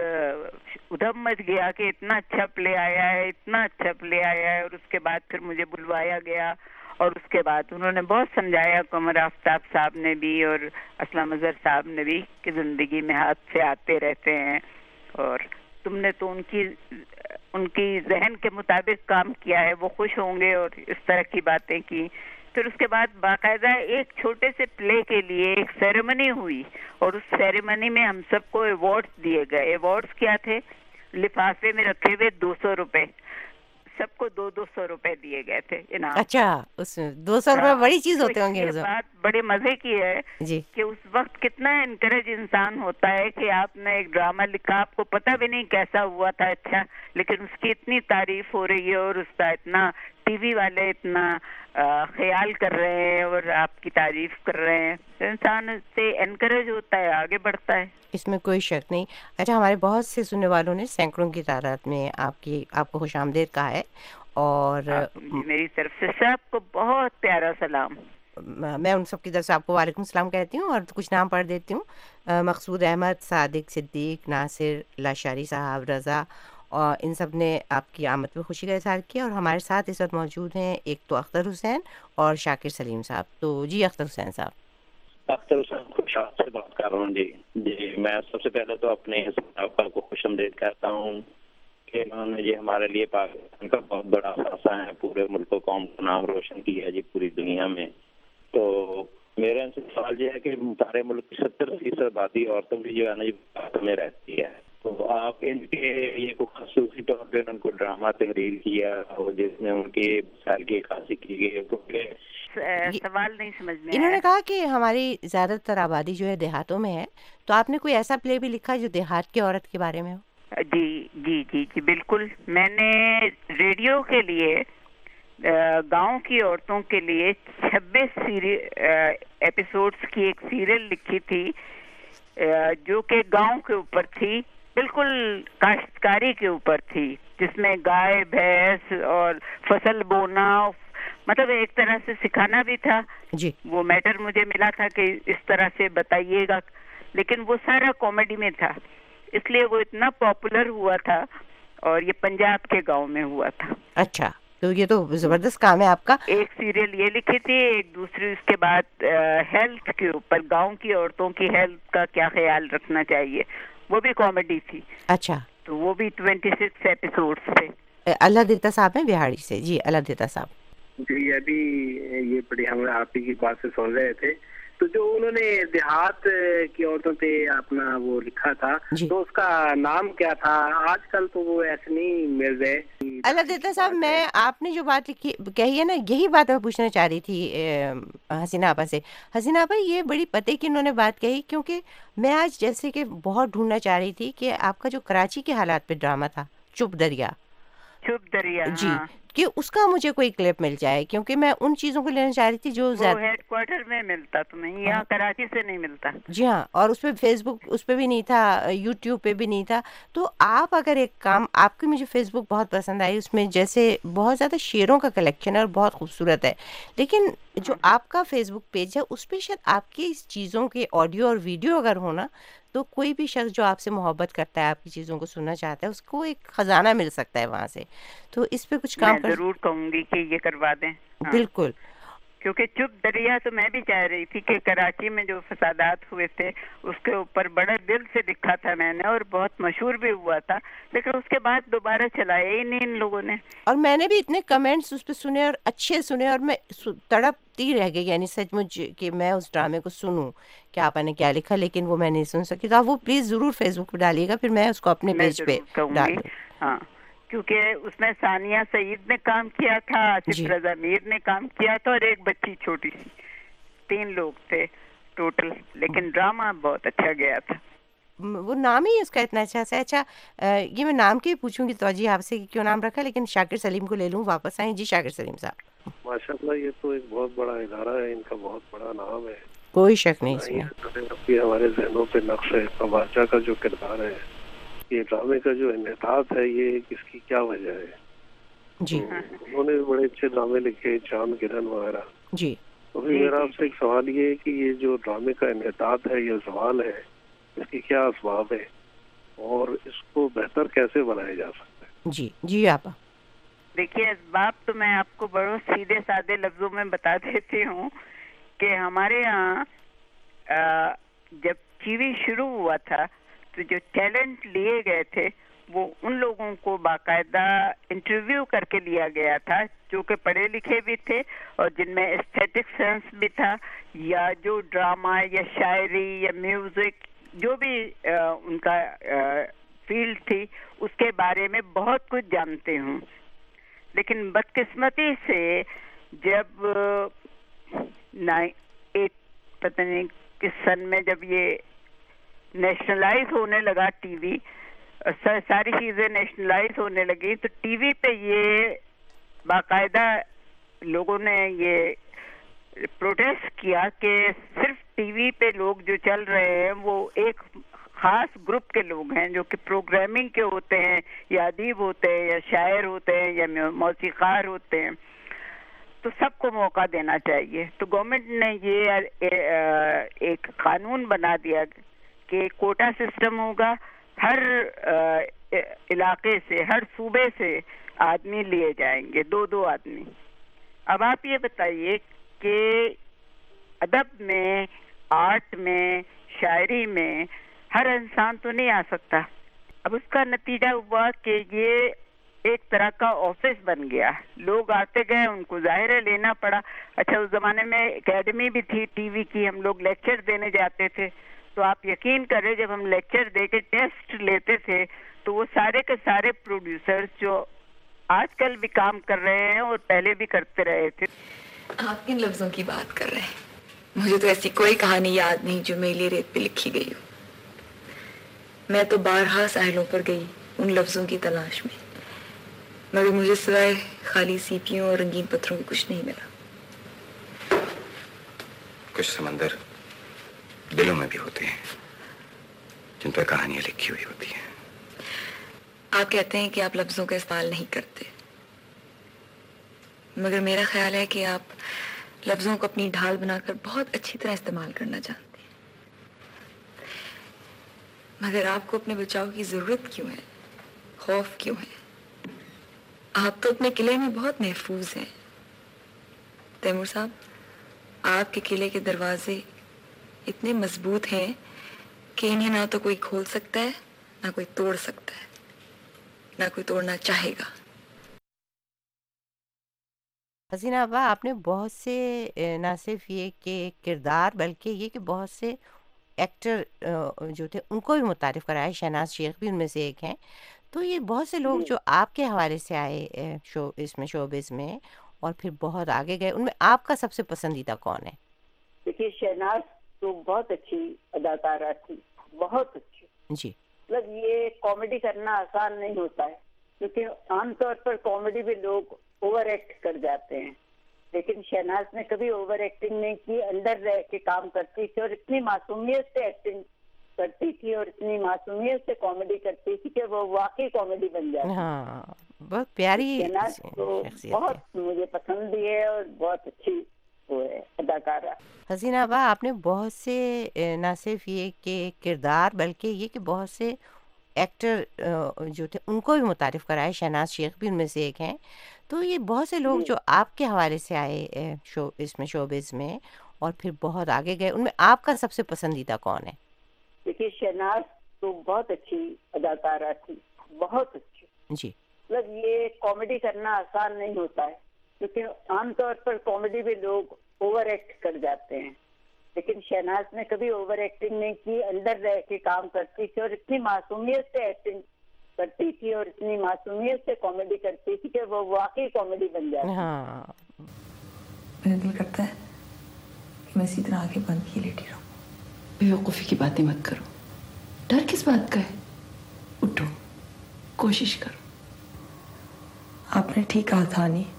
ادھم مچ گیا کہ اتنا اچھا پلے آیا ہے, اتنا اچھا پلے آیا ہے, اور اس کے بعد پھر مجھے بلوایا گیا, اور اس کے بعد انہوں نے بہت سمجھایا, قمر آفتاب صاحب نے بھی اور اسلم اظہر صاحب نے بھی, کہ زندگی میں ہاتھ سے آتے رہتے ہیں, اور تم نے تو ان کی ذہن کے مطابق کام کیا ہے, وہ خوش ہوں گے, اور اس طرح کی باتیں کی. پھر اس کے بعد باقاعدہ ایک چھوٹے سے پلے کے لیے ایک سیریمنی ہوئی, اور اس سیریمنی میں ہم سب کو ایوارڈز دیے گئے. ایوارڈز کیا تھے؟ لفافے میں رکھے ہوئے 200 روپے, سب کو 200 روپے دیے گئے تھے انعام. اچھا, اس 200 روپے بڑی چیز ہوتے ہوں گے. یہ بات بڑے مزے کی ہے جی, کہ اس وقت کتنا انکریج انسان ہوتا ہے کہ آپ نے ایک ڈرامہ لکھا, آپ کو پتہ بھی نہیں کیسا ہوا تھا, اچھا, لیکن اس کی اتنی تعریف ہو رہی ہے اور اس کا اتنا ٹی وی والے اتنا خیال کر رہے ہیں اور آپ کی تعریف کر رہے ہیں تو انسان اس سے انکریج ہوتا ہے, آگے بڑھتا ہے. اس میں کوئی شک نہیں. اچھا, ہمارے بہت سے سننے والوں نے سینکڑوں کی تعداد میں آپ کو خوش آمدید کہا ہے, اور میری طرف سے سب کو بہت پیارا سلام. میں ان سب کی طرف سے آپ کو وعلیکم السلام کہتی ہوں, اور کچھ نام پڑھ دیتی ہوں. مقصود احمد, صادق صدیق, ناصر, لاشاری صاحب, رضا, اور ان سب نے آپ کی آمد پہ خوشی کا اظہار کیا. اور ہمارے ساتھ اس وقت موجود ہیں ایک تو اختر حسین اور شاکر سلیم صاحب. تو جی اختر حسین صاحب. اختر حسین خوش سے بات کر رہا ہوں. جی میں سب سے پہلے تو اپنے صاحب کو خوش آمدید کہتا ہوں کہ انہوں نے یہ ہمارے لیے پاکستان کا بہت بڑا خاصہ ہے, پورے ملک و قوم کا نام روشن کیا ہے جی پوری دنیا میں. تو میرا ان سے سوال یہ ہے کہ سارے ملک کی 70% آبادی عورتوں کی جو ہے نا یہ میں رہتی ہے, تو آپ ان کے یہ کو خصوصی طور پہ ان کو ڈرامہ تحریر کیا اور جس میں ان کی سال کی خاصی کی گئی, کیونکہ سوال نہیں سمجھ میں. انہوں نے کہا کہ ہماری زیادہ تر آبادی جو ہے دیہاتوں میں ہے, تو آپ نے کوئی ایسا پلے بھی لکھا جو دیہات کی عورت کے بارے میں ہو؟ جی جی جی جی بالکل. میں نے ریڈیو کے لیے گاؤں کی عورتوں کے لیے 26 ایپیسوڈز کی ایک سیریل لکھی تھی جو کہ گاؤں کے اوپر تھی, بالکل کاشتکاری کے اوپر تھی, جس میں گائے بھینس اور فصل بونا, مطلب ایک طرح سے سکھانا بھی تھا. جی وہ میٹر مجھے ملا تھا کہ اس طرح سے بتائیے گا, لیکن وہ سارا کامیڈی میں تھا, اس لیے وہ اتنا پاپولر ہوا تھا, اور یہ پنجاب کے گاؤں میں ہوا تھا. اچھا, تو یہ تو زبردست کام ہے آپ کا. ایک سیریل یہ لکھی تھی, ایک دوسری اس کے بعد ہیلتھ کے اوپر, گاؤں کی عورتوں کی ہیلتھ کا کیا خیال رکھنا چاہیے, وہ بھی کامیڈی تھی. اچھا, تو وہ بھی 26 ایپیسوڈز تھے. اللہ دیتا صاحب ہیں بہاڑی سے. جی اللہ دیتا صاحب. جی ابھی یہ بڑی ہم آپ ہی کی بات سے سن رہے تھے, تو جو انہوں نے دیہات کی عورتوں پہ اپنا وہ لکھا تھا تو اس کا نام کیا تھا؟ آج کل تو وہ ایسے نہیں مل رہے. اللہ دیتا صاحب, میں آپ نے جو بات کہی ہے نا, یہی بات میں پوچھنا چاہ رہی تھی حسینہ آپا سے. حسینہ آپا, یہ بڑی پتے کی انہوں نے بات کہی, کیونکہ میں آج جیسے کہ بہت ڈھونڈنا چاہ رہی تھی کہ آپ کا جو کراچی کے حالات پہ ڈرامہ تھا چپ دریا, جی, کہ اس کا مجھے کوئی کلپ مل جائے, کیونکہ میں ان چیزوں کو لینا چاہ رہی تھی جو ہیڈ کوارٹر میں ملتا, تمہیں یہاں کراچی سے نہیں ملتا. جی ہاں, اور اس پہ فیس بک اس پہ بھی نہیں تھا, یوٹیوب پہ بھی نہیں تھا. تو آپ اگر ایک کام, آپ کی مجھے فیس بک بہت پسند آئی, اس میں جیسے بہت زیادہ شعروں کا کلیکشن ہے اور بہت خوبصورت ہے, لیکن جو آپ کا فیس بک پیج ہے اس پہ شاید آپ کی اس چیزوں کے آڈیو اور ویڈیو اگر ہونا, تو کوئی بھی شخص جو آپ سے محبت کرتا ہے, آپ کی چیزوں کو سننا چاہتا ہے, اس کو ایک خزانہ مل سکتا ہے وہاں سے. تو اس پہ کچھ کام میں ضرور کہوں گی کہ یہ کروا دیں. بالکل, کیونکہ چپ دریا تو میں بھی چاہ رہی تھی کہ کراچی میں جو فسادات ہوئے تھے اس کے اوپر بڑے دل سے لکھا تھا میں نے, اور بہت مشہور بھی ہوا تھا, لیکن اس کے بعد دوبارہ چلایا ہی نہیں ان لوگوں نے. اور میں نے بھی اتنے کمنٹس اس پہ سنے اور اچھے سنے, اور میں تڑپتی رہ گئی, یعنی سچ مجھ کہ میں اس ڈرامے کو سنوں کہ آپ نے کیا لکھا, لیکن وہ میں نہیں سن سکی. تو آپ وہ پلیز ضرور فیس بک پہ ڈالیے گا, پھر میں اس کو اپنے پیج پہ ڈال دوں. ہاں, کیونکہ اس میں ثانیہ سعید نے کام کیا تھا, آصف رضا میر نے کام کیا تھا, اور ایک بچی چھوٹی سی, 3 لوگ تھے ٹوٹل, لیکن ڈرامہ بہت اچھا گیا تھا. وہ نام ہی اس کا اتنا اچھا ہے. اچھا, یہ میں نام کی پوچھوں گی توجہ آپ سے کہ کیوں نام رکھا, لیکن شاکر سلیم کو لے لوں واپس آئیں. جی شاکر سلیم صاحب. ماشاء اللہ, یہ تو ایک بہت بڑا ادارہ ہے, ان کا بہت بڑا نام ہے, کوئی شک نہیں اس میں. ہمارے ذہنوں پہ نقش ہے. توجہ کا جو کردار ہے, یہ ڈرامے کا جو انعطاف ہے, یہ اس کی کیا وجہ ہے؟ جی, انہوں نے بڑے اچھے ڈرامے لکھے, چاند گرہن وغیرہ. جی, تو میرا آپ سے ایک سوال یہ ہے کہ یہ جو ڈرامے کا انعطاف ہے, یہ سوال ہے, اس کی کیا اسباب ہے اور اس کو بہتر کیسے بنایا جا سکتا ہے؟ جی جی آپ. دیکھیے, اسباب تو میں آپ کو بڑوں سیدھے سادے لفظوں میں بتا دیتی ہوں کہ ہمارے یہاں جب ٹی وی شروع ہوا تھا تو جو ٹیلنٹ لیے گئے تھے وہ ان لوگوں کو باقاعدہ انٹرویو کر کے لیا گیا تھا جو کہ پڑھے لکھے بھی تھے اور جن میں ایستھیٹک سینس بھی تھا, یا جو ڈرامہ یا شاعری یا میوزک جو بھی ان کا فیلڈ تھی اس کے بارے میں بہت کچھ جانتے ہوں. لیکن بدقسمتی سے جب پتہ نہیں کس سن میں جب یہ نیشنلائز ہونے لگا ٹی وی, ساری چیزیں نیشنلائز ہونے لگی, تو ٹی وی پہ یہ باقاعدہ لوگوں نے یہ پروٹیسٹ کیا کہ صرف ٹی وی پہ لوگ جو چل رہے ہیں وہ ایک خاص گروپ کے لوگ ہیں جو کہ پروگرامنگ کے ہوتے ہیں یا ادیب ہوتے ہیں یا شاعر ہوتے ہیں یا موسیقار ہوتے ہیں، تو سب کو موقع دینا چاہیے. تو گورنمنٹ نے یہ ایک قانون بنا دیا کہ کوٹا سسٹم ہوگا، ہر علاقے سے ہر صوبے سے آدمی لیے جائیں گے، 2 آدمی. اب آپ یہ بتائیے کہ ادب میں، آرٹ میں، شاعری میں ہر انسان تو نہیں آ سکتا. اب اس کا نتیجہ ہوا کہ یہ ایک طرح کا آفس بن گیا، لوگ آتے گئے، ان کو ظاہر ہے لینا پڑا. اچھا اس زمانے میں اکیڈمی بھی تھی ٹی وی کی، ہم لوگ لیکچر دینے جاتے تھے، تو آپ یقین کریں جب ہم لیکچر دے کے ٹیسٹ لیتے تھے تو وہ سارے کے سارے پروڈیوسرز جو آج کل بھی کام کر رہے ہیں اور پہلے بھی کرتے رہے تھے. آپ کن لفظوں کی بات کر رہے ہیں؟ مجھے تو ایسی کوئی کہانی یاد نہیں جو میلی ریت پہ لکھی گئی ہو. میں تو بارہا ساحلوں پر گئی ان لفظوں کی تلاش میں، مگر مجھے سوائے خالی سیپیوں اور رنگین پتھروں کو کچھ نہیں ملا. کچھ سمندر دلوں میں بھی ہوتے ہیں جن پر کہانیاں لکھی ہوئی ہوتی ہیں. آپ کہتے ہیں کہ آپ لفظوں کا استعمال نہیں کرتے، مگر میرا خیال ہے کہ آپ لفظوں کو اپنی ڈھال بنا کر بہت اچھی طرح استعمال کرنا جانتے ہیں. مگر آپ کو اپنے بچاؤ کی ضرورت کیوں ہے؟ خوف کیوں ہے؟ آپ تو اپنے قلعے میں بہت محفوظ ہیں. تیمور صاحب، آپ کے قلعے کے دروازے اتنے مضبوط ہیں کہ انہیں نہ تو کوئی کھول سکتا ہے، نہ کوئی توڑ سکتا ہے، نہ کوئی توڑنا چاہے گا. حسینہ ابا، آپ نے بہت سے نہ صرف یہ کہ کردار بلکہ یہ کہ بہت سے ایکٹر جو تھے ان کو بھی متعارف کرایا. شہناز شیخ بھی ان میں سے ایک ہیں. تو یہ بہت سے لوگ جو آپ کے حوالے سے آئے اس میں شوبز میں اور پھر بہت آگے گئے، ان میں آپ کا سب سے پسندیدہ کون ہے؟ دیکھیے شہناز تو بہت اچھی اداکارہ تھی، بہت اچھی. جی مطلب یہ کامیڈی کرنا آسان نہیں ہوتا ہے، کیونکہ عام طور پر کامیڈی بھی لوگ اوور ایکٹ کر جاتے ہیں، لیکن شہناز نے کبھی اوور ایکٹنگ نہیں کی، اندر رہ کے کام کرتی تھی اور اتنی معصومیت سے ایکٹنگ کرتی تھی اور اتنی معصومیت سے کامیڈی کرتی تھی کہ وہ واقعی کامیڈی بن جاتی. ہاں، بہت پیاری شہناز تو بہت مجھے پسند بھی ہے اور بہت اچھی وہ ہے اداکارہ. حسینہ ابا، آپ نے بہت سے نہ صرف یہ کہ کردار بلکہ یہ کہ بہت سے ایکٹر جو تھے ان کو بھی متعارف کرایا. شہناز شیخ بھی ان میں سے ایک ہیں. تو یہ بہت سے لوگ جو آپ کے حوالے سے آئے اس میں شوبز میں اور پھر بہت آگے گئے، ان میں آپ کا سب سے پسندیدہ کون ہے؟ دیکھیے شہناز تو بہت اچھی اداکارہ تھی، بہت اچھی. جی مطلب یہ کامیڈی کرنا آسان نہیں ہوتا ہے، کیونکہ عام طور پر کامیڈی بھی لوگ اوور ایکٹ کر جاتے ہیں، لیکن شہناز نے کبھی اوور ایکٹنگ نہیں کی، اندر رہ کے کام کرتی تھی اور اتنی معصومیت سے ایکٹنگ کرتی تھی اور اتنی معصومیت سے کامیڈی کرتی تھی کہ وہ واقعی کامیڈی بن جاتی. ہاں، میرا دل کرتا ہے کہ میں اسی طرح آگے بند کیے لیٹی رہوں. بیوقوفی کی باتیں مت کرو. ڈر کس بات کا ہے؟ اٹھو، کوشش کرو. آپ نے ٹھیک کہا تھا نہیں،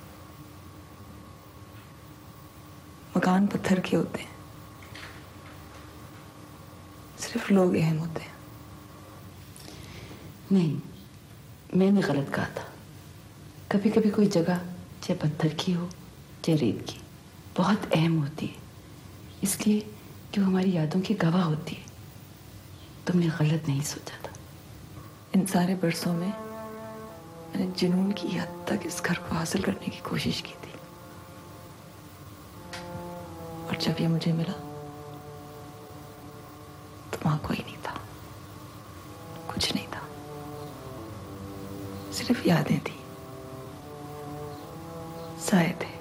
مکان پتھر کے ہوتے ہیں، صرف لوگ اہم ہوتے ہیں. نہیں، میں نے غلط کہا تھا. کبھی کبھی کوئی جگہ چاہے پتھر کی ہو چاہے ریت کی بہت اہم ہوتی ہے، اس لیے کہ وہ ہماری یادوں کی گواہ ہوتی ہے. تم نے غلط نہیں سوچا تھا. ان سارے برسوں میں نے جنون کی حد تک اس گھر کو حاصل کرنے کی کوشش کی تھی، اور جب یہ مجھے ملا تو وہاں کوئی نہیں تھا، کچھ نہیں تھا، صرف یادیں تھیں، سائے تھے،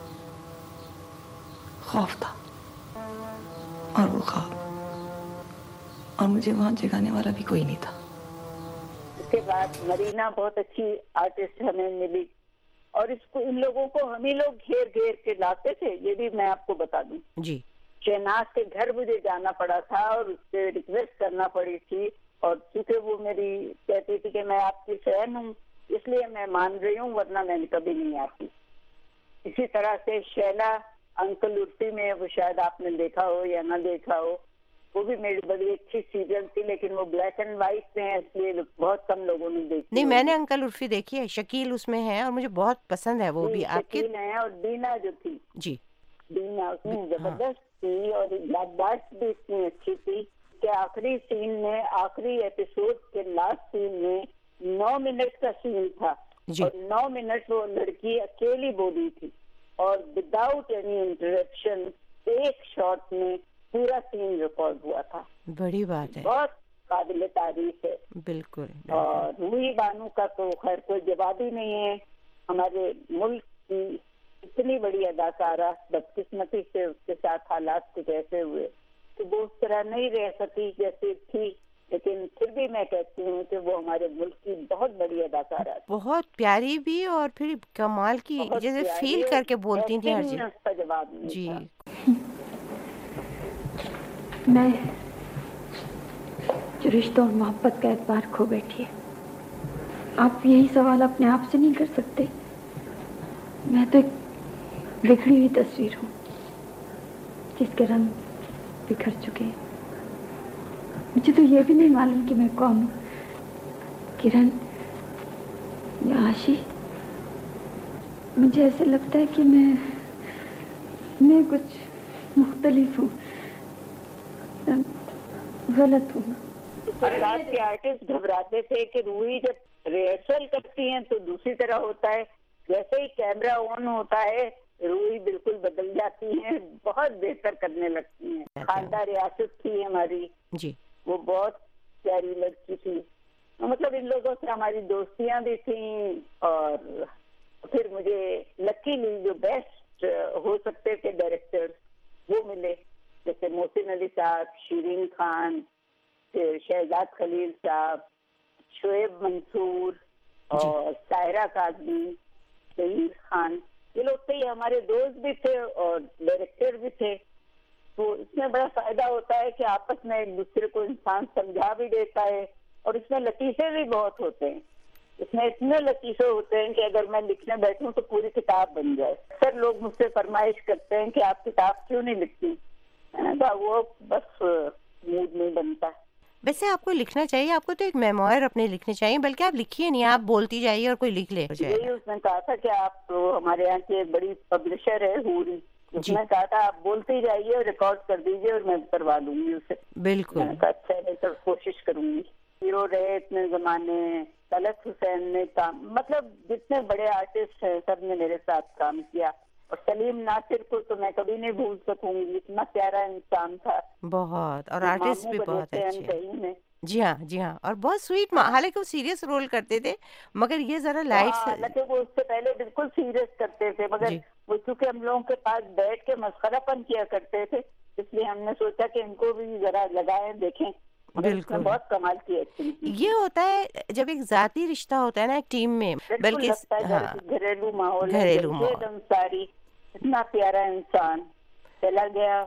خوف تھا، اور وہ خواب، اور مجھے وہاں جگانے والا بھی کوئی نہیں تھا. اس کے بعد مرینا بہت اچھی آرٹسٹ ہمیں ملی، اور اس کو ان لوگوں کو ہم ہی لوگ گھیر گھیر کے لاتے تھے. یہ بھی میں آپ کو بتا دوں. جی شہناز کے گھر مجھے جانا پڑا تھا اور اس سے ریکویسٹ کرنا پڑی تھی، اور چونکہ وہ میری کہتی تھی کہ میں آپ کی فین ہوں اس لیے میں مان رہی ہوں، ورنہ میں کبھی نہیں آتی. इसी तरह से शैला अंकल उर्फी में, वो शायद आपने देखा हो या ना देखा हो, वो भी मेरी बड़ी अच्छी सीरियल थी, लेकिन वो ब्लैक एंड व्हाइट में है इसलिए बहुत कम लोगों ने देखी। नहीं, मैंने अंकल उर्फी देखी है, शकील उसमें है और मुझे बहुत पसंद है वो भी। आपकी है और दीना जो थी जी, दीना उसमें जबरदस्त थी और याददाश्त भी इतनी अच्छी थी कि आखिरी सीन में, आखिरी एपिसोड के लास्ट सीन में 9 मिनट का सीन था और 9 मिनट वो लड़की अकेली बोली थी और विदाउट एनी इंटरप्शन एक शॉट में पूरा सीन रिकॉर्ड हुआ था। बड़ी बात है, बहुत काबिल तारीफ है। बिल्कुल। और रूही बानू का तो खैर कोई जवाब ही नहीं है। हमारे मुल्क की इतनी बड़ी अदाकारा, बदकिस्मती से उसके साथ हालात कुछ ऐसे हुए कि वो उस तरह नहीं रह सकी जैसे थी, लेकिन फिर भी मैं कहती हूँ कि वो हमारे मुल्क की बहुत बड़ी अदाकारा थी, बहुत प्यारी भी और फिर कमाल की, जैसे फील करके बोलती थी हर चीज। उसका जवाब नहीं जी था। मैं जो रिश्तों और मोहब्बत का एतबार खो बैठी है, आप यही सवाल अपने आप से नहीं कर सकते? मैं तो एक बिखरी हुई तस्वीर हूँ जिसके रंग बिखर चुके हैं। मुझे तो ये भी नहीं मालूम कि मैं कौन हूँ, किरण या आशी। मुझे ऐसे लगता है कि मैं कुछ मुख्तलिफ हूँ, गलत हूँ। रात के आर्टिस्ट घबराते थे कि रूही जब रिहर्सल करती हैं तो दूसरी तरह होता है, जैसे ही कैमरा ऑन होता है रूही बिल्कुल बदल जाती हैं, बहुत बेहतर करने लगती हैं। खानदार रियासत थी हमारी जी, वो बहुत प्यारी लड़की थी। मतलब इन लोगों से हमारी दोस्तियां भी थी और फिर मुझे लकीली जो बेस्ट हो सकते थे डायरेक्टर्स वो मिले, जैसे मोहसिन अली साहब, शीरीन खान, फिर शहजाद खलील साहब, शोएब मंसूर और सायरा काज़मी, सईद खान। ये लोग तो हमारे दोस्त भी थे और डायरेक्टर भी थे। तो इसमें बड़ा फायदा होता है कि आपस में एक दूसरे को इंसान समझा भी देता है और इसमें लतीफे भी बहुत होते हैं। इसमें इतने लतीफे होते हैं कि अगर मैं लिखने बैठूं तो पूरी किताब बन जाए। अक्सर लोग मुझसे फरमाइश करते हैं कि आप किताब क्यों नहीं लिखती, वो बस मूड नहीं बनता। वैसे आपको लिखना चाहिए, आपको तो एक मेमोयर अपने लिखने चाहिए, बल्कि आप लिखिए नहीं, आप बोलती जाइए और कोई लिख ले। यही उसने कहा था कि आप तो हमारे यहाँ की एक बड़ी पब्लिशर है हूरी, उसने कहा था आप बोलते जाइए और रिकॉर्ड कर दीजिए और मैं करवा दूंगी उसे। बिल्कुल। अच्छा है तो कोशिश करूंगी। हीरो रहे इतने जमाने, तलत हुसैन ने काम, मतलब जितने बड़े आर्टिस्ट हैं सब ने मेरे साथ काम किया और सलीम नासिर को तो मैं कभी नहीं भूल सकूंगी, इतना प्यारा इंसान था बहुत, और आर्टिस्ट भी बहुत अच्छे। जी हाँ, जी हाँ, और बहुत स्वीट। हालांकि वो सीरियस रोल करते थे मगर ये जरा लाइट। हालांकि वो उससे पहले बिल्कुल सीरियस करते थे मगर वो चूंकि हम लोगों के पास बैठ के मस्खरापन किया करते थे इसलिए हमने सोचा कि इनको भी जरा लगाएं, देखें। बिल्कुल, बहुत कमाल की एक्टिंग। ये होता है जब एक जाती रिश्ता होता है ना एक टीम में, बल्कि घरेलू माहौल, घरेलू माहौल। अंसारी इतना प्यारा इंसान चला गया,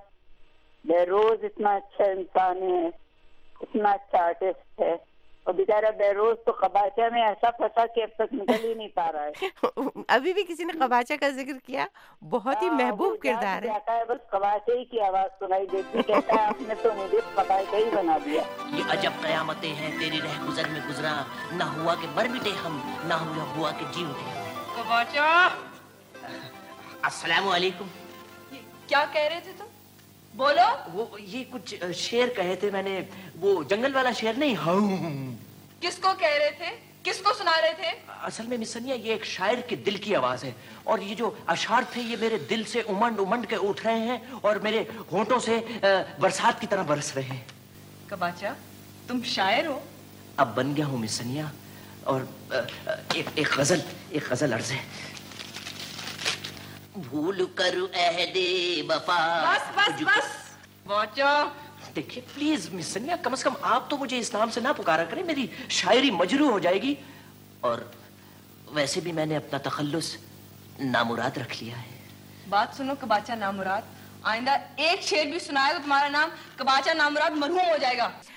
बेरोज इतना अच्छा इंसान है, इतना अच्छा आर्टिस्ट है, और बेचारा बेरोज तो कबाचा में ऐसा फंसा कि अब तक निकल ही नहीं पा रहा है। अभी भी किसी ने कबाचा का जिक्र किया, बहुत ही महबूब किरदार है। बस कबाचे ही की आवाज सुनाई देती, कहता है आपने तो मुझे कबाचा ही बना दिया। ये अजब कयामतें हैं तेरी रह गुजर में गुजरा, ना हुआ कि मर मिटे हम, ना हुआ कि जी उठे। कबाचा, अस्सलाम वालेकुम। क्या कह रहे थे तुम? बोलो। वो ये कुछ शेर कहे थे मैंने, वो जंगल वाला शेर नहीं। किसको कह रहे थे, किसको सुना रहे थे? असल में मिस सनिया ये एक शायर के दिल की आवाज है और ये जो अशार थे ये मेरे दिल से उमंड उमंड के उठ रहे हैं और मेरे होंठों से बरसात की तरह बरस रहे हैं। कबाचा, तुम शायर हो? अब बन गया हूँ मिस सनिया। और एक गजल अर्ज है। भूल कर अहदे वफा। बस वाचा। देखिए प्लीज मिस सनिया, कम से कम आप तो मुझे इस नाम से ना पुकारा करें, मेरी शायरी मजरू हो जाएगी। और वैसे भी मैंने अपना तखल्लुस नामुराद रख लिया है। बात सुनो कबाचा नामुराद, आइंदा एक शेर भी सुनाया तो तुम्हारा नाम कबाचा नामुराद मरहूम हो जाएगा।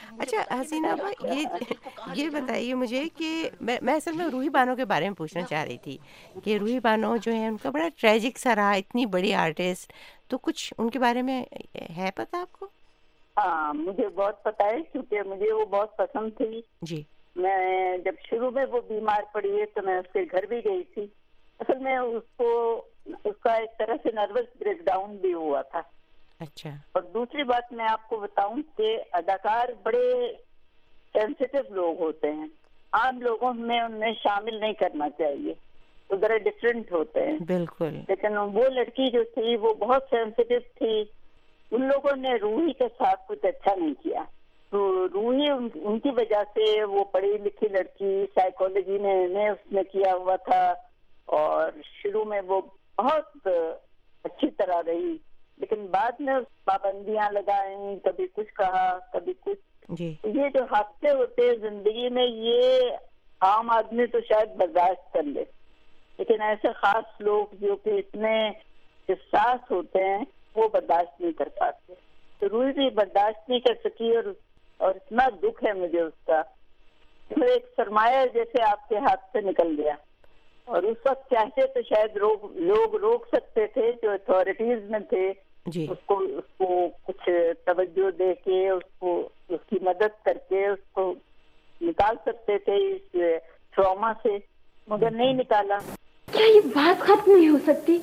اچھا حسینہ یہ بتائیے مجھے کہ میں اصل میں روحی بانو کے بارے میں پوچھنا چاہ رہی تھی کہ روحی بانو جو ہے ان کا بڑا ٹریجک سا رہا، اتنی بڑی آرٹسٹ، تو کچھ ان کے بارے میں ہے پتہ آپ کو؟ ہاں مجھے بہت پتہ ہے کیونکہ مجھے وہ بہت پسند تھی جی۔ میں جب شروع میں وہ بیمار پڑی ہے تو میں اس کے گھر بھی گئی تھی. اصل میں اس کا ایک طرح سے نروس بریک ڈاؤن بھی ہوا تھا. اچھا. اور دوسری بات میں آپ کو بتاؤں کہ اداکار بڑے سینسیٹیو لوگ ہوتے ہیں، عام لوگوں میں ان میں شامل نہیں کرنا چاہیے، وہ ذرا ڈفرینٹ ہوتے ہیں. بالکل. لیکن وہ لڑکی جو تھی وہ بہت سینسیٹیو تھی. ان لوگوں نے روحی کے ساتھ کچھ اچھا نہیں کیا. تو روحی ان کی وجہ سے، وہ پڑھی لکھی لڑکی، سائیکالوجی میں اس نے کیا ہوا تھا اور شروع میں وہ بہت اچھی طرح رہی، لیکن بعد میں پابندیاں لگائیں، کبھی کچھ کہا کبھی کچھ. جی. یہ جو حادثے ہوتے ہیں زندگی میں، یہ عام آدمی تو شاید برداشت کر لے، لیکن ایسے خاص لوگ جو کہ اتنے حساس ہوتے ہیں وہ برداشت نہیں کر پاتے. تو روحی بھی برداشت نہیں کر سکی اور اتنا دکھ ہے مجھے اس کا. تو ایک سرمایہ جیسے آپ کے ہاتھ سے نکل گیا، اور اس وقت چاہتے تو شاید لوگ روک سکتے تھے جو اتھارٹیز میں تھے. جی. اس کو کچھ توجہ دے کے، اس کی مدد کر کے اس کو نکال سکتے تھے اس ٹراما سے، مگر نہیں نکالا. کیا یہ بات ختم نہیں ہو سکتی؟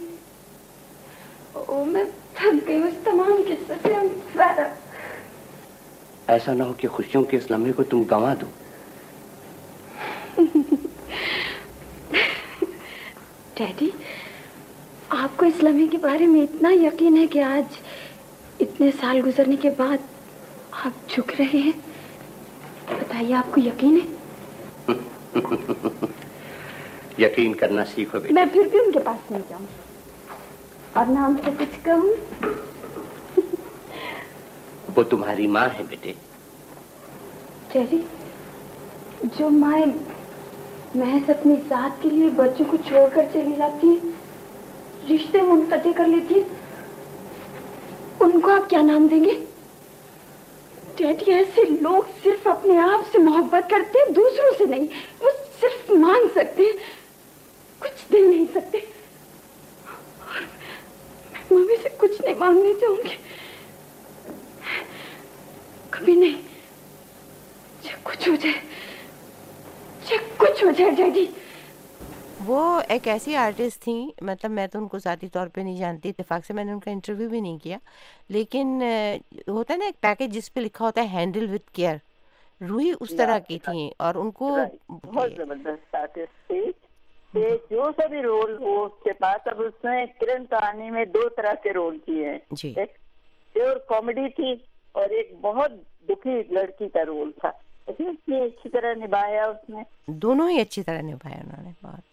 میں تھک گئی اس تمام قصے سے. ایسا نہ ہو کہ خوشیوں کے اس لمحے کو تم گنوا دو. ڈیڈی، آپ کو اس لمحے کے بارے میں اتنا یقین ہے کہ آج اتنے سال گزرنے کے بعد آپ جھک رہے ہیں؟ بتائیے، آپ کو یقین ہے؟ یقین کرنا سیکھو بیٹا. میں پھر بھی ان کے پاس نہیں جاؤں اور نہ ان سے کچھ کہوں. وہ تمہاری ماں ہے بیٹے. ڈیڈی، جو مائیں محض اپنی ذات کے لیے بچوں کو چھوڑ کر چلی جاتی ہیں، رشتے منقطع کر لیتی ہیں، ان کو آپ کیا نام دیں گے؟ ڈیڈی، ایسے لوگ صرف اپنے آپ سے محبت کرتے ہیں، دوسروں سے نہیں. وہ صرف مانگ سکتے ہیں، کچھ دے نہیں سکتے. اور میں ممی سے کچھ نہیں مانگنے چاہوں گی، کبھی نہیں. کچھ ہو جائے ڈیڈی. وہ ایک ایسی آرٹسٹ تھیں، مطلب میں تو ان کو ذاتی طور پہ نہیں جانتی، اتفاق سے میں نے ان کا انٹرویو بھی نہیں کیا، لیکن ہوتا ہے نا ایک پیکج جس پہ لکھا ہوتا ہے ہینڈل وتھ کیئر. روحی اس طرح کی تھیں اور ان کو بہت زبردست آرٹسٹ تھی کہ جو سا بھی رول ہو اس کے پاس. اب اس نے کرن کہانی میں 2 طرح کے رول کیے ہیں. ایک پیور کامیڈی تھی اور ایک بہت دکھی لڑکی کا رول تھا. اتنی اچھی طرح نبھایا اس نے. دونوں ہی اچھی طرح نبھایا انہوں نے.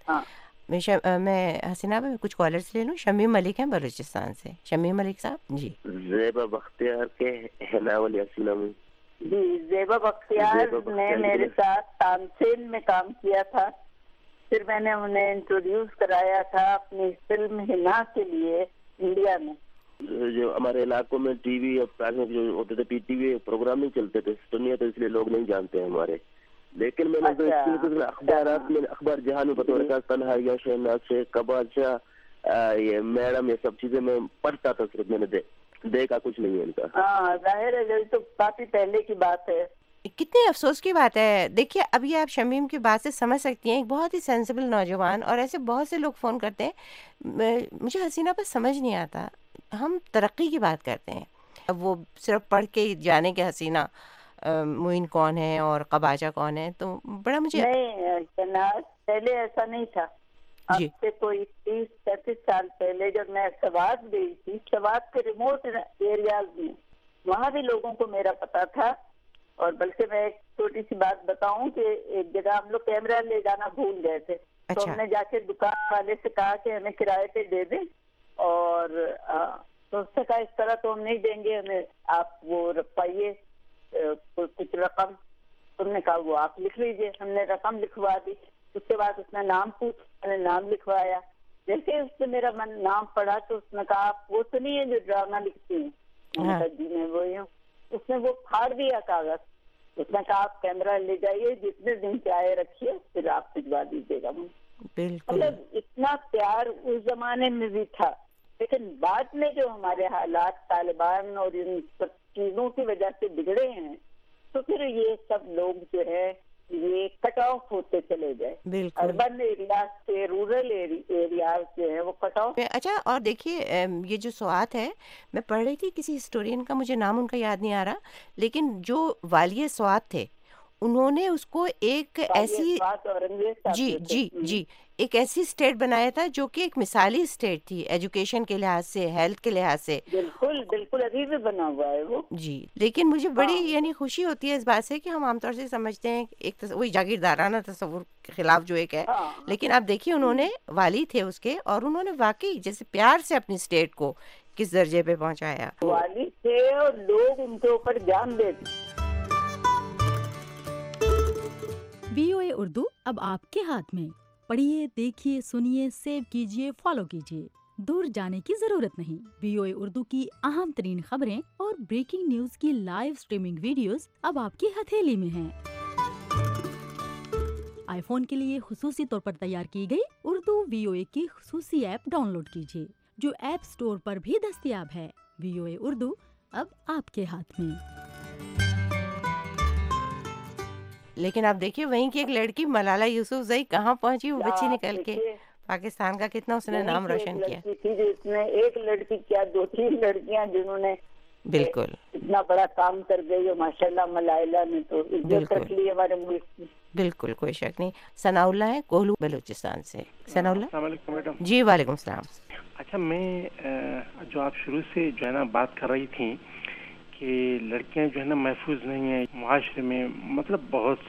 بہت. میں حسینہ میں کچھ کالرز لے لوں. شمیم ملک ہیں بلوچستان سے. شمیم ملک صاحب. جی. زیبا بختیار کے حنا والی حسینہ میں. جی، زیبا بختیار نے میرے ساتھ تانسین میں کام کیا تھا. پھر میں نے انہیں انٹروڈیوس کرایا تھا اپنی فلم حنا کے لیے انڈیا میں. جو ہمارے علاقوں میں ٹی وی جو ہوتے تھے ٹی وی پروگرام نہیں چلتے تھے سنیا، تو اس لیے لوگ نہیں جانتے ہیں ہمارے. لیکن میں نے اخبارات میں اخبار جہاں میں بطور کا تنہائی شہناز سے کباب شاہ یہ میڈم یہ سب چیزیں میں پڑھتا تھا، صرف میں نے دیکھا کچھ نہیں ہے ان کا. ہاں ظاہر ہے، یہ تو کافی پہلے کی بات ہے. کتنے افسوس کی بات ہے. دیکھیے ابھی آپ شمیم کی بات سے سمجھ سکتی ہیں، ایک بہت ہی سینسیبل نوجوان، اور ایسے بہت سے لوگ فون کرتے ہیں. مجھے حسینہ پر سمجھ نہیں آتا، ہم ترقی کی بات کرتے ہیں، اب وہ صرف پڑھ کے جانے کے حسینہ معین کون ہے اور قباجہ کون ہے، تو بڑا مجھے نہیں پہلے ایسا نہیں تھا. اب سے کوئی 30-35 سال پہلے جب میں سوات گئی تھی، سوات کے ریموٹ ایریاز میں، وہاں بھی لوگوں کو میرا پتا تھا. اور بلکہ میں ایک چھوٹی سی بات بتاؤں کہ ایک جگہ ہم لوگ کیمرہ لے جانا بھول گئے تھے. تو ہم نے جا کے دکان والے سے کہا کہ ہمیں کرائے پہ دے دیں، اور تو اس سے کہا اس طرح تو ہم نہیں دیں گے، ہمیں آپ وہ پائیے کچھ رقم. تم نے کہا وہ آپ لکھ لیجیے. ہم نے رقم لکھوا دی. اس کے بعد اس نے نام پوچھا، میں نے نام لکھوایا. جیسے اس نے میرا نام پڑھا تو اس نے کہا آپ وہ سنیے جو ڈرامہ لکھتی ہیں. میں نے کہا جی میں وہی ہوں. اس نے وہ پھاڑ دیا کاغذ اس نے کہا آپ کیمرہ لے جائیے, جتنے دن چاہے رکھیے, پھر آپ بھجوا دیجیے گا. بالکل مطلب اتنا پیار اس زمانے میں بھی تھا, لیکن بعد میں جو ہمارے حالات طالبان اور ان سب چیزوں کی وجہ سے بگڑے ہیں, تو پھر یہ سب لوگ جو ہے یہ کٹ آف ہوتے چلے گئے. اربن ایریاز سے رورل ایریاز جو ہے وہ کٹ آف. اچھا, اور دیکھیے یہ جو سوات ہے, میں پڑھ رہی تھی کسی ہسٹورین کا, مجھے نام ان کا یاد نہیں آ رہا, لیکن جو والی سوات تھے انہوں نے اس کو ایک ایسی جی ایک ایسی اسٹیٹ بنایا تھا جو کہ ایک مثالی اسٹیٹ تھی ایجوکیشن کے لحاظ سے, ہیلتھ کے لحاظ سے. بالکل بالکل ابھی بھی بنا ہوا ہے وہ. جی, لیکن مجھے بڑی یعنی خوشی ہوتی ہے اس بات سے کہ ہم عام طور سے سمجھتے ہیں ایک وہی جاگیردارانہ تصور کے خلاف جو ایک ہے, لیکن آپ دیکھیے انہوں نے والی تھے اس کے, اور انہوں نے واقعی جیسے پیار سے اپنی اسٹیٹ کو کس درجے پہ پہنچایا. والی تھے اور لوگ ان کے اوپر جان دیتے. VOA اردو اب آپ کے ہاتھ میں. پڑھیے, دیکھیے, سنیے, سیو کیجیے, فالو کیجیے. دور جانے کی ضرورت نہیں. VOA اردو کی اہم ترین خبریں اور بریکنگ نیوز کی لائیو سٹریمنگ ویڈیوز اب آپ کی ہتھیلی میں ہیں. آئی فون کے لیے خصوصی طور پر تیار کی گئی اردو VOA کی خصوصی ایپ ڈاؤن لوڈ کیجیے, جو ایپ سٹور پر بھی دستیاب ہے. VOA اردو اب آپ کے ہاتھ میں. لیکن آپ دیکھیے وہیں کی ایک لڑکی ملالہ یوسفزئی کہاں پہنچی, وہ بچی نکل کے پاکستان کا کتنا اس نے نام روشن کیا. اس نے ایک لڑکی کیا, 2-3 لڑکیاں جنہوں نے بالکل اتنا بڑا کام کر گئی, اور ماشاءاللہ ملائلہ نے تو عزت رکھ لی ہمارے ملک میں. بالکل کوئی شک نہیں. ثناء اللہ ہے کوہلو بلوچستان سے. ثناء اللہ. السلام علیکم میڈم. جی وعلیکم السلام. اچھا, میں جو آپ شروع سے جو ہے نا بات کر رہی تھیں کہ لڑکیاں جو ہے نا محفوظ نہیں ہیں معاشرے میں, مطلب بہت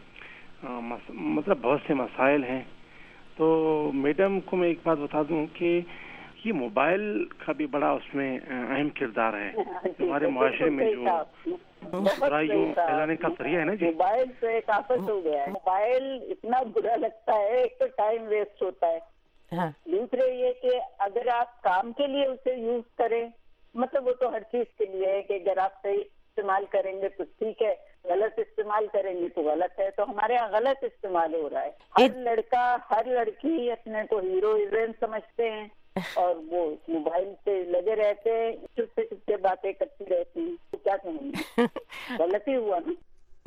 سے مسائل ہیں, تو میڈم کو میں ایک بات بتا دوں کہ یہ موبائل کا بھی بڑا اس میں اہم کردار ہے. ہمارے معاشرے میں جو برائیوں پھیلانے کا ذریعہ ہے نا, جی موبائل تو ایک آفت ہو گیا ہے. موبائل اتنا برا لگتا ہے, ایک تو ٹائم ویسٹ ہوتا ہے, دوسرے یہ کہ اگر آپ کام کے لیے اسے یوز کریں, مطلب وہ تو ہر چیز کے لیے ہے کہ اگر آپ صحیح استعمال کریں گے تو ٹھیک ہے, غلط استعمال کریں گے تو غلط ہے. تو ہمارے یہاں غلط استعمال ہو رہا ہے. ہر لڑکا ہر لڑکی اپنے کو ہیرو ہیروئن سمجھتے ہیں, اور وہ موبائل سے لگے رہتے ہیں, چپتے چپتے باتیں کرتی رہتی ہیں. تو کیا کہیں گے, غلط ہی ہوا نا.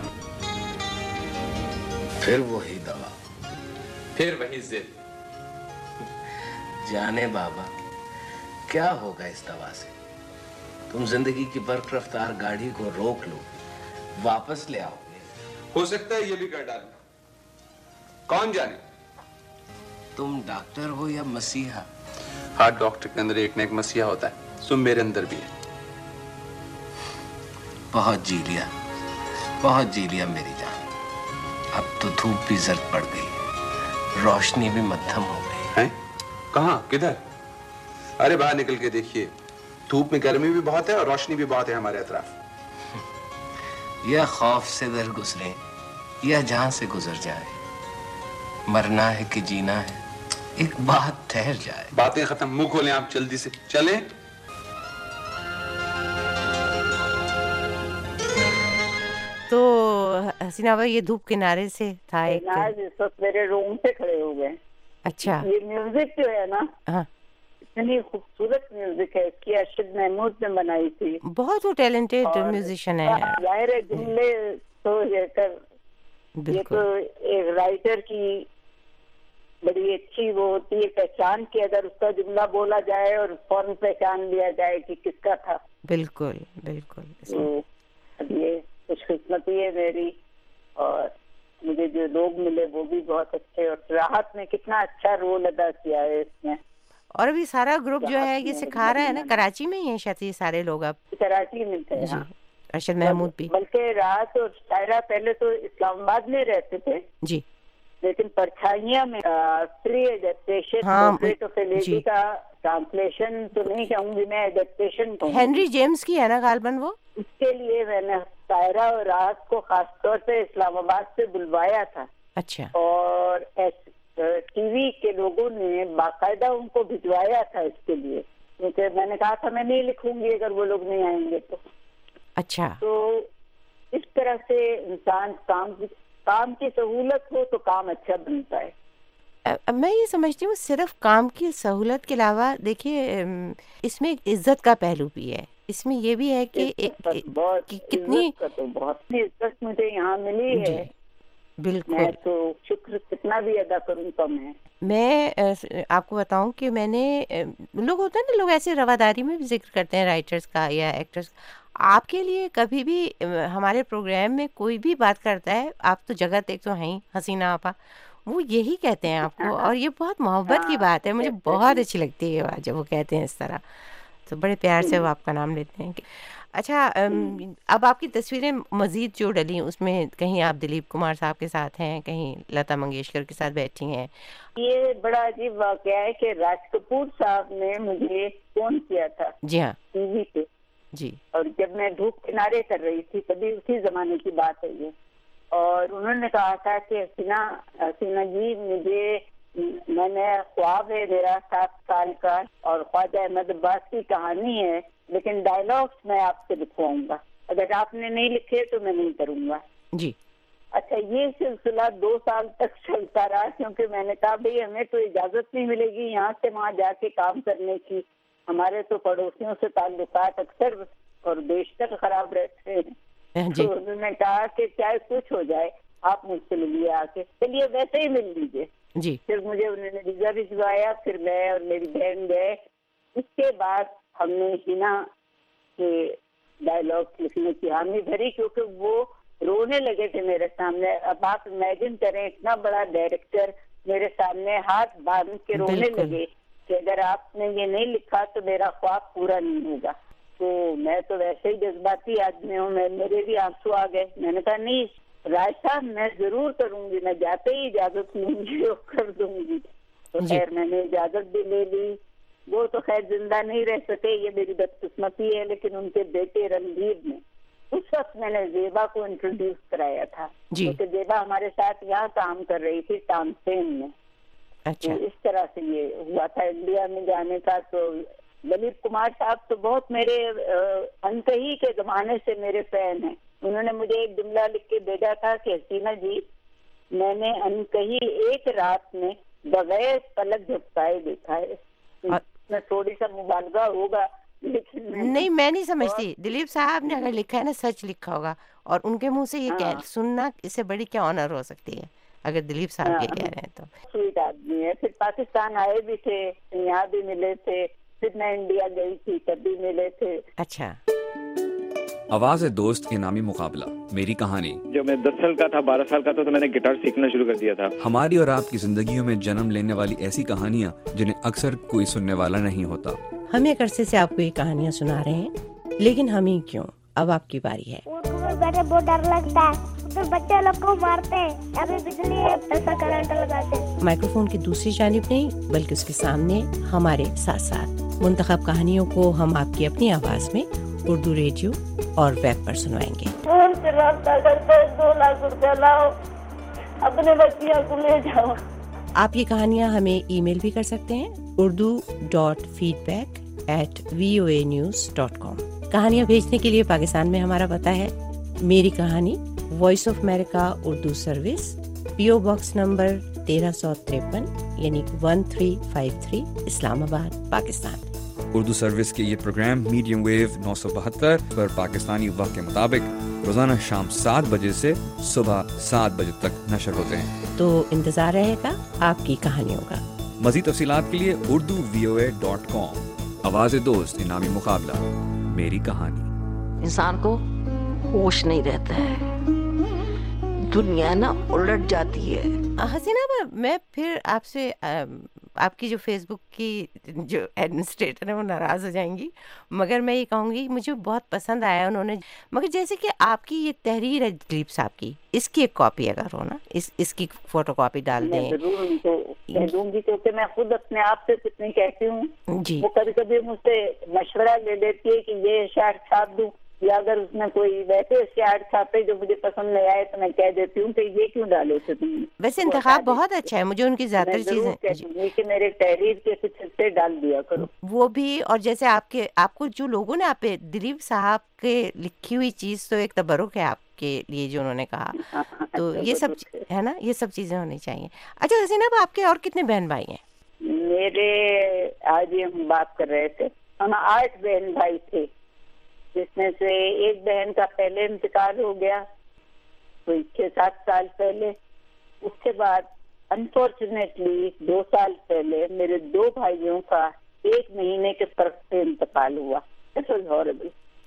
پھر وہی دوا, پھر وہی ضد. جانے بابا کیا ہوگا اس دوا سے. تم زندگی کی برق رفتار گاڑی کو روک لو, واپس لے آؤ گے. ہو سکتا ہے یہ بھی کر ڈالنا, کون جانے. تم ڈاکٹر ہو یا مسیحا؟ ہر ڈاکٹر کے اندر ایک نہ ایک مسیحا ہوتا ہے, سو میرے اندر بھی ہے. بہت جی لیا میری جان. اب تو دھوپ بھی زرد پڑ گئی, روشنی بھی مدھم ہو گئی. کہاں, کدھر؟ ارے باہر نکل کے دیکھیے, دھوپ میں گرمی بھی بہت ہے اور روشنی بھی بہت ہے ہمارے اطراف. یا خوف سے در گزرے یا جان سے گزر جائے, مرنا ہے کہ جینا ہے, ایک بات ٹھہر جائے. باتیں ختم, منہ کھولیں آپ جلدی سے, چلیں. تو حسینہ بھائی یہ دھوپ کنارے سے تھا ایک, اس وقت میرے روم سے کھڑے ہو گئے. اچھا, یہ میوزک جو ہے نا اتنی خوبصورت میوزک ہے, اس کی ارشد محمود نے بنائی تھی. بہت وہ ٹیلنٹڈ میوزیشین ہے. ظاہر ہے جملے تو یہ تو ایک رائٹر کی بڑی اچھی وہ ہوتی ہے پہچان کی, اگر اس کا جملہ بولا جائے اور فوراً پہچان لیا جائے کہ کس کا تھا. بالکل بالکل. تو اب یہ خوش قسمتی ہے میری, اور مجھے جو لوگ ملے وہ بھی بہت اچھے, اور راحت نے کتنا اچھا رول ادا کیا ہے اس میں. اور ابھی سارا گروپ جو ہے یہ سکھا رہا ہے نا, کراچی میں ہی ہیں شاید یہ سارے لوگ. اب کراچی میں تھے, ارشد محمود بھی. بلکہ راحت اور شاعرہ پہلے تو اسلام آباد میں رہتے تھے جی, لیکن پرچھائیاں میں فری ایڈپٹیشن کا ٹرانسلیشن تو نہیں کہوں گی میں, ایڈپٹیشن ہنری جیمز کی ہے نا غالباً وہ. اس کے لیے میں نے شاعرہ اور راحت کو خاص طور سے اسلام آباد سے بلوایا تھا. اچھا. اور ٹی وی کے لوگوں نے باقاعدہ ان کو بھجوایا تھا اس کے لیے, کیونکہ میں نے کہا تھا میں نہیں لکھوں گی اگر وہ لوگ نہیں آئیں گے تو. اچھا. تو اس طرح سے انسان کام کی سہولت ہو تو کام اچھا بنتا ہے. میں یہ سمجھتی ہوں صرف کام کی سہولت کے علاوہ دیکھیے اس میں ایک عزت کا پہلو بھی ہے. اس میں یہ بھی ہے کہ کتنی بہت عزت مجھے یہاں ملی ہے. بالکل. میں تو شکر کتنا بھی ادا کروں کم ہے. میں آپ کو بتاؤں کہ میں نے لوگ ہوتے ہیں نا، لوگ ایسے رواداری میں بھی ذکر کرتے ہیں رائٹرز کا یا ایکٹرز کا. آپ کے لیے کبھی بھی ہمارے پروگرام میں کوئی بھی بات کرتا ہے، آپ تو جگت ایک تو ہیں حسینہ آپا، وہ یہی کہتے ہیں آپ کو، اور یہ بہت محبت کی بات ہے. مجھے بہت اچھی لگتی ہے یہ بات جب وہ کہتے ہیں اس طرح، تو بڑے پیار سے وہ آپ کا نام لیتے ہیں. اچھا، اب آپ کی تصویریں مزید جو ڈلی اس میں کہیں آپ دلیپ کمار صاحب کے ساتھ ہیں، کہیں لتا منگیشکر کے ساتھ بیٹھی ہیں. یہ بڑا عجیب واقعہ ہے کہ راج کپور صاحب نے مجھے فون کیا تھا. جی ہاں، ٹی وی پہ. جی. اور جب میں دھوپ کنارے کر رہی تھی، تبھی اسی زمانے کی بات ہے یہ، اور انہوں نے کہا تھا کہ حسینہ جی میں نے خواب ہے میرا 7 سال کا، اور خواجہ احمد عباس کی کہانی ہے، لیکن ڈائلاگس میں آپ سے لکھواؤں گا، اگر آپ نے نہیں لکھے تو میں نہیں کروں گا. جی. اچھا، یہ سلسلہ 2 سال تک چلتا رہا، کیونکہ میں نے کہا بھئی ہمیں تو اجازت نہیں ملے گی یہاں سے وہاں جا کے کام کرنے کی. ہمارے تو پڑوسیوں سے تعلقات اکثر اور بیشتر خراب رہتے ہیں. تو انہوں نے کہا کہ چاہے کچھ ہو جائے آپ مجھ سے ملیے آ کے. چلیے ویسے ہی مل لیجیے. جی. پھر مجھے انہوں نے ویزا بھجوایا، پھر میں اور میری بہن گئے. اس کے بعد ہم نے ہینا کے ڈائلاگ لکھنے کی حامی بھری، کیونکہ وہ رونے لگے تھے میرے سامنے. اب آپ امیجن کریں، اتنا بڑا ڈائریکٹر میرے سامنے ہاتھ باندھ کے رونے لگے کہ اگر آپ نے یہ نہیں لکھا تو میرا خواب پورا نہیں ہوگا. تو میں تو ویسے ہی جذباتی آدمی ہوں، میرے بھی آنسو آ گئے. میں نے کہا نہیں راج صاحب، میں ضرور کروں گی، میں جاتے ہی اجازت لوں گی اور کر دوں گی. تو خیر میں نے اجازت بھی لے لی. وہ تو خیر زندہ نہیں رہ سکے، یہ میری بدقسمتی ہے، لیکن ان کے بیٹے رنبیر نے اس وقت میں نے زیبا کو انٹروڈیوس کرایا تھا، کیونکہ زیبا ہمارے ساتھ یہاں کام کر رہی تھی تانسین میں. اچھا. اس طرح سے یہ ہوا تھا انڈیا میں جانے کا. تو دلیپ کمار صاحب تو بہت میرے انتہی کے زمانے سے میرے فین ہیں. انہوں نے مجھے ایک جملہ لکھ کے بھیجا تھا کہ حسینہ جی میں نے انتہی ایک رات میں بغیر پلک جھپکائے دیکھا ہے. میں تھوڑی سا مبالغہ ہوگا لیکن نہیں، میں نہیں سمجھتی. دلیپ صاحب نے اگر لکھا ہے نا، سچ لکھا ہوگا، اور ان کے منہ سے یہ سننا اس سے بڑی کیا آنر ہو سکتی ہے اگر دلیپ صاحب یہ کہہ رہے ہیں تو. سویٹ آدمی ہے. پھر پاکستان آئے بھی تھے، یہاں بھی ملے تھے، پھر میں انڈیا گئی تھی تب بھی ملے تھے. اچھا. آواز دوست انعامی مقابلہ میری کہانی. جب میں 10 سال کا تھا، 12 سال کا تھا، تو میں نے گٹار سیکھنا شروع کر دیا تھا. ہماری اور آپ کی زندگیوں میں جنم لینے والی ایسی کہانیاں جنہیں اکثر کوئی سننے والا نہیں ہوتا. ہم ایک عرصے سے آپ کو یہ کہانیاں سنا رہے ہیں، لیکن ہم ہی کیوں، اب آپ کی باری ہے. بیٹھے بہت ڈر لگتا ہے، ادھر بچے لوگ کو مارتے ہیں، ابھی بجلی ایسا کرنٹ لگاتے ہیں. مائکروفون کی دوسری جانب نہیں بلکہ اس کے سامنے ہمارے ساتھ ساتھ منتخب کہانیوں کو ہم آپ کی اپنی آواز میں اردو ریڈیو اور ویب پر سنوائیں گے. فون سے رابطہ کرتے 2 لاکھ روپیہ لاؤ، اپنے بچیاں کو لے جاؤ. آپ یہ کہانیاں ہمیں ای میل بھی کر سکتے ہیں urdu.feedback@voanews.com. کہانیاں بھیجنے کے لیے پاکستان میں ہمارا پتہ ہے میری کہانی، Voice of America Urdu service, PO box number 1353 یعنی 1353 اسلام آباد، پاکستان. اردو سروس کے یہ پروگرام میڈیم ویو 972 پر پاکستانی وقت کے مطابق روزانہ شام 7 بجے سے صبح 7 بجے تک نشر ہوتے ہیں. تو انتظار رہے گا آپ کی کہانیوں کا. مزید تفصیلات کے لیے urduvoa.com. آواز دوست انعامی مقابلہ میری کہانی. انسان کو ہوش نہیں رہتا ہے، دنیا نا الٹ جاتی ہے. حسینہ، میں پھر آپ سے آپ کی جو فیس بک کی جو ایڈمنسٹریٹر ہیں وہ ناراض ہو جائیں گی، مگر میں یہ کہوں گی مجھے بہت پسند آیا انہوں نے. مگر جیسے کہ آپ کی یہ تحریر ہے دلیپ صاحب کی، اس کی ایک کاپی اگر ہو نا، اس کی فوٹو کاپی ڈال دیں. میں ضرور ان کو کہہ دوں گی، کیونکہ میں خود اپنے آپ سے کتنی کہتی ہوں. جی. وہ کبھی کبھی مجھ سے مشورہ لے لیتی ہے کہ یہ اشعار چھاپ دوں، یا اگر اس میں کوئی ویسے شعر چھاپے جو مجھے پسند نہیں آئے تو میں کہہ دیتی ہوں کہ یہ کیوں ڈالے تھے تم نے. ویسے انتخاب بہت اچھا ہے, مجھے ان کی زیادہ تر چیزیں کہ میرے تحریر کے کچھ حصے ڈال دیا کرو وہ بھی. اور جیسے آپ کو جو لوگوں نے آپ پہ, دلیپ صاحب کے لکھی ہوئی چیز تو ایک تبرک ہے آپ کے لیے جو انہوں نے کہا, تو یہ سب ہے نا, یہ سب چیزیں ہونی چاہیے. اچھا حسین اب آپ کے اور کتنے بہن بھائی ہیں؟ میرے آج ہی ہم بات کر رہے تھے, ہم 8 بہن بھائی تھے, جس میں سے ایک بہن کا پہلے انتقال ہو گیا کوئی 6-7 سال پہلے. اس کے بعد انفارچونیٹلی 2 سال پہلے میرے 2 بھائیوں کا 1 مہینے کے فرق سے انتقال ہوا. It was horrible.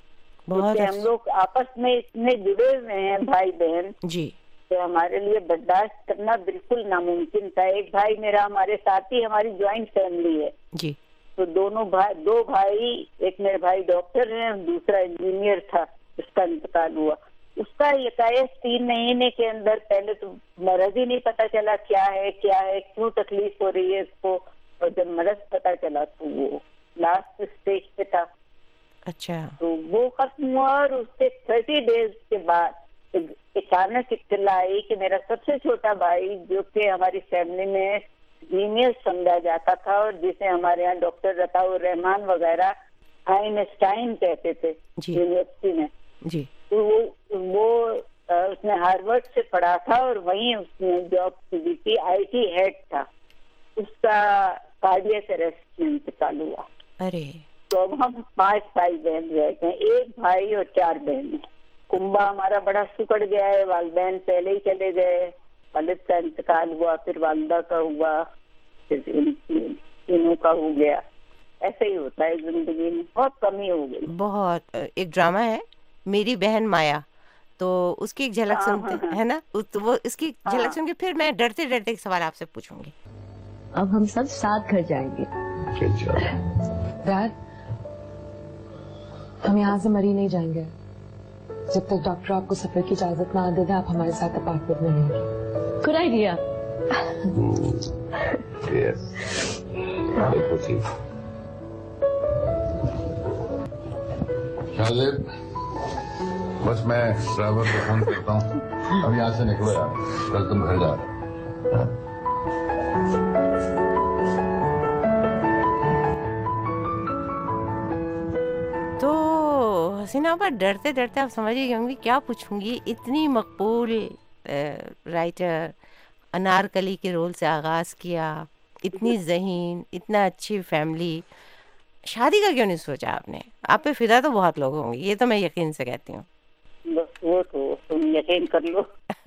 ہم لوگ آپس میں اتنے جڑے ہوئے ہیں بھائی بہن جی, تو ہمارے لیے برداشت کرنا بالکل ناممکن تھا. ایک بھائی میرا ہمارے ساتھ ہی, ہماری جوائنٹ فیملی ہے جی, تو 2 بھائی, ایک میرے بھائی ڈاکٹر ہیں, دوسرا انجینئر تھا, اس کا انتقال ہوا. اس کا یکایک 3 مہینے کے اندر, پہلے تو مرض ہی نہیں پتا چلا کیا ہے کیوں تکلیف ہو رہی ہے اس کو, اور جب مرض پتا چلا تو وہ لاسٹ اسٹیج پہ تھا. اچھا, تو وہ ختم ہوا اور اس سے 30 ڈیز کے بعد اچانک اطلاع آئی کہ میرا سب سے چھوٹا بھائی, جو کہ ہماری فیملی میں جینیس سمجھا جاتا تھا اور جسے ہمارے یہاں ڈاکٹر رضاء الرحمان وغیرہ آئنسٹائن کہتے تھے یونیورسٹی میں جی, تو وہ اس نے ہارورڈ سے پڑھا تھا اور وہیں اس نے جاب کی تھی, IT ہیڈ تھا. اس کا کارڈیاک اریسٹ میں انتقال ہوا. ارے, تو اب ہم 5 بھائی بہن رہتے ہیں, 1 بھائی اور 4 بہنیں. کنبا ہمارا بڑا سکڑ گیا ہے, والدین پہلے ہی چلے گئے, والد کا انتقال ہوا, پھر والدہ کا ہوا, پھر تینوں کا ہو گیا. ایسے ہی ہوتا ہے زندگی میں, بہت کمی ہو گئی. بہت. ایک ڈرامہ ہے میری بہن مایا, تو اس کی ایک جھلک سنتے ہیں نا, وہ اس کی جھلک سن کے پھر میں ڈرتے ڈرتے ایک سوال آپ سے پوچھوں گی. اب ہم سب ساتھ گھر جائیں گے. ڈیڈ, ہم یہاں سے مری نہیں جائیں گے جب تک ڈاکٹر آپ کو سفر کی اجازت نہ دے دیں. آپ ہمارے ساتھ اپارٹمنٹ میں رہیں گے. Good idea. شاہزیب, بس میں ڈرائیور کو فون کرتا ہوں, اب یہاں سے نکلو یار, کل تم گھر جا رہے. تو حسینہ پر ڈرتے ڈرتے آپ سمجھ گئے ہوں گی کیا پوچھوں گی. اتنی مقبول رائٹر, انارکلی کے رول سے آغاز کیا, اتنی ذہین, اتنا اچھی فیملی, شادی کا کیوں نہیں سوچا آپ نے؟ آپ پہ فدا تو بہت لوگ ہوں گے, یہ تو میں یقین سے کہتی ہوں. بس وہ تو تم یقین کر لو.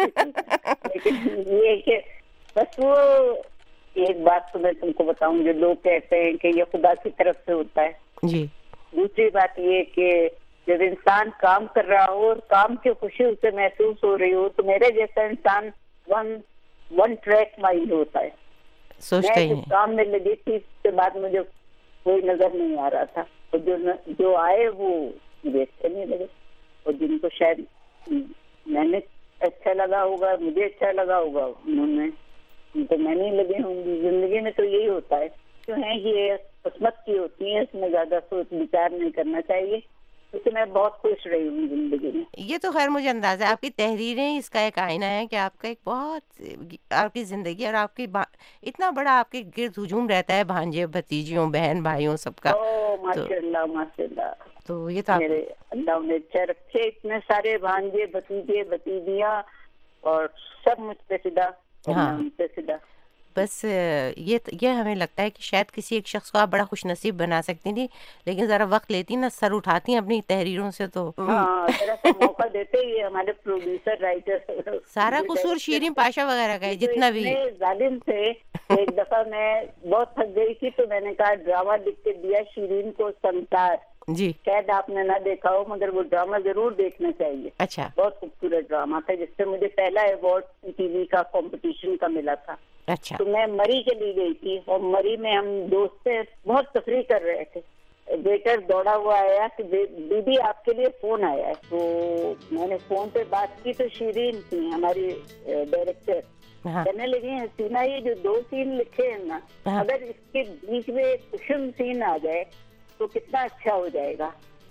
لیکن یہ کہ بس وہ ایک بات تو میں تم کو بتاؤں, جو لوگ کہتے ہیں کہ یہ خدا کی طرف سے ہوتا ہے. جی. دوسری بات یہ کہ جب انسان کام کر رہا ہو اور کام کی خوشی اسے محسوس ہو رہی ہو, تو میرے جیسا انسان ون ٹریک مائنڈ ہوتا ہے. میں جس کام میں لگی تھی اس کے بعد مجھے کوئی نظر نہیں آ رہا تھا, اور جو آئے وہ مجھے اچھے نہیں لگے, اور جن کو شاید میں نے اچھا لگا ہوگا, مجھے اچھا لگا ہوگا, انہوں نے تو میں نہیں لگے ہوں گی. زندگی میں تو یہی ہوتا ہے, جو ہے یہ قسمت کی ہوتی ہے, اس میں زیادہ سوچ بچار نہیں کرنا چاہیے. کیونکہ میں بہت خوش رہی ہوں زندگی میں. یہ تو خیر مجھے اندازہ ہے, آپ کی تحریریں اس کا ایک آئینہ ہے کہ آپ کا ایک بہت, آپ کی زندگی اور آپ کی اتنا بڑا آپ کے گرد ہجوم رہتا ہے, بھانجے بھتیجیوں بہن بھائیوں سب کا. ماشاء اللہ ماشاء اللہ. تو یہ تو میرے اللہ نے اچھا رکھے, اتنے سارے بھانجے بھتیجے بھتیجیاں, اور سب مجھ پہ فدا, مجھ پہ فدا. بس یہ ہمیں لگتا ہے کہ شاید کسی ایک شخص کو آپ بڑا خوش نصیب بنا سکتی تھی, لیکن ذرا وقت لیتی نا, سر اٹھاتی ہیں اپنی تحریروں سے. تو ذرا سا موقع دیتے ہی ہمارے پروڈیوسر رائٹر, سارا قصور شیرین پاشا وغیرہ کا ہے جتنا بھی. ظالم تھے. ایک دفعہ میں بہت تھک گئی تھی تو میں نے کہا ڈرامہ لکھ کے دیا شیرین کو, سنسار. جی. شاید آپ نے نہ دیکھا ہو, مگر وہ ڈرامہ ضرور دیکھنا چاہیے. اچھا. بہت خوبصورت ڈرامہ تھا, جس سے مجھے پہلا ایوارڈ ٹی وی کا کمپٹیشن کا ملا تھا. اچھا. تو میں مری کے لیے گئی تھی, اور مری میں ہم دوست سے بہت تفریح کر رہے تھے. ویٹر دوڑا ہوا آیا کہ بی بی آپ کے لیے فون آیا ہے. تو میں نے فون پہ بات کی تو شیرین تھی ہماری ڈائریکٹر. کہنے لگی حسینہ یہ جو 2 سین لکھے ہیں نا, اگر اس کے بیچ میں کشم سین آ جائے تو کتنا اچھا ہو جائے گا.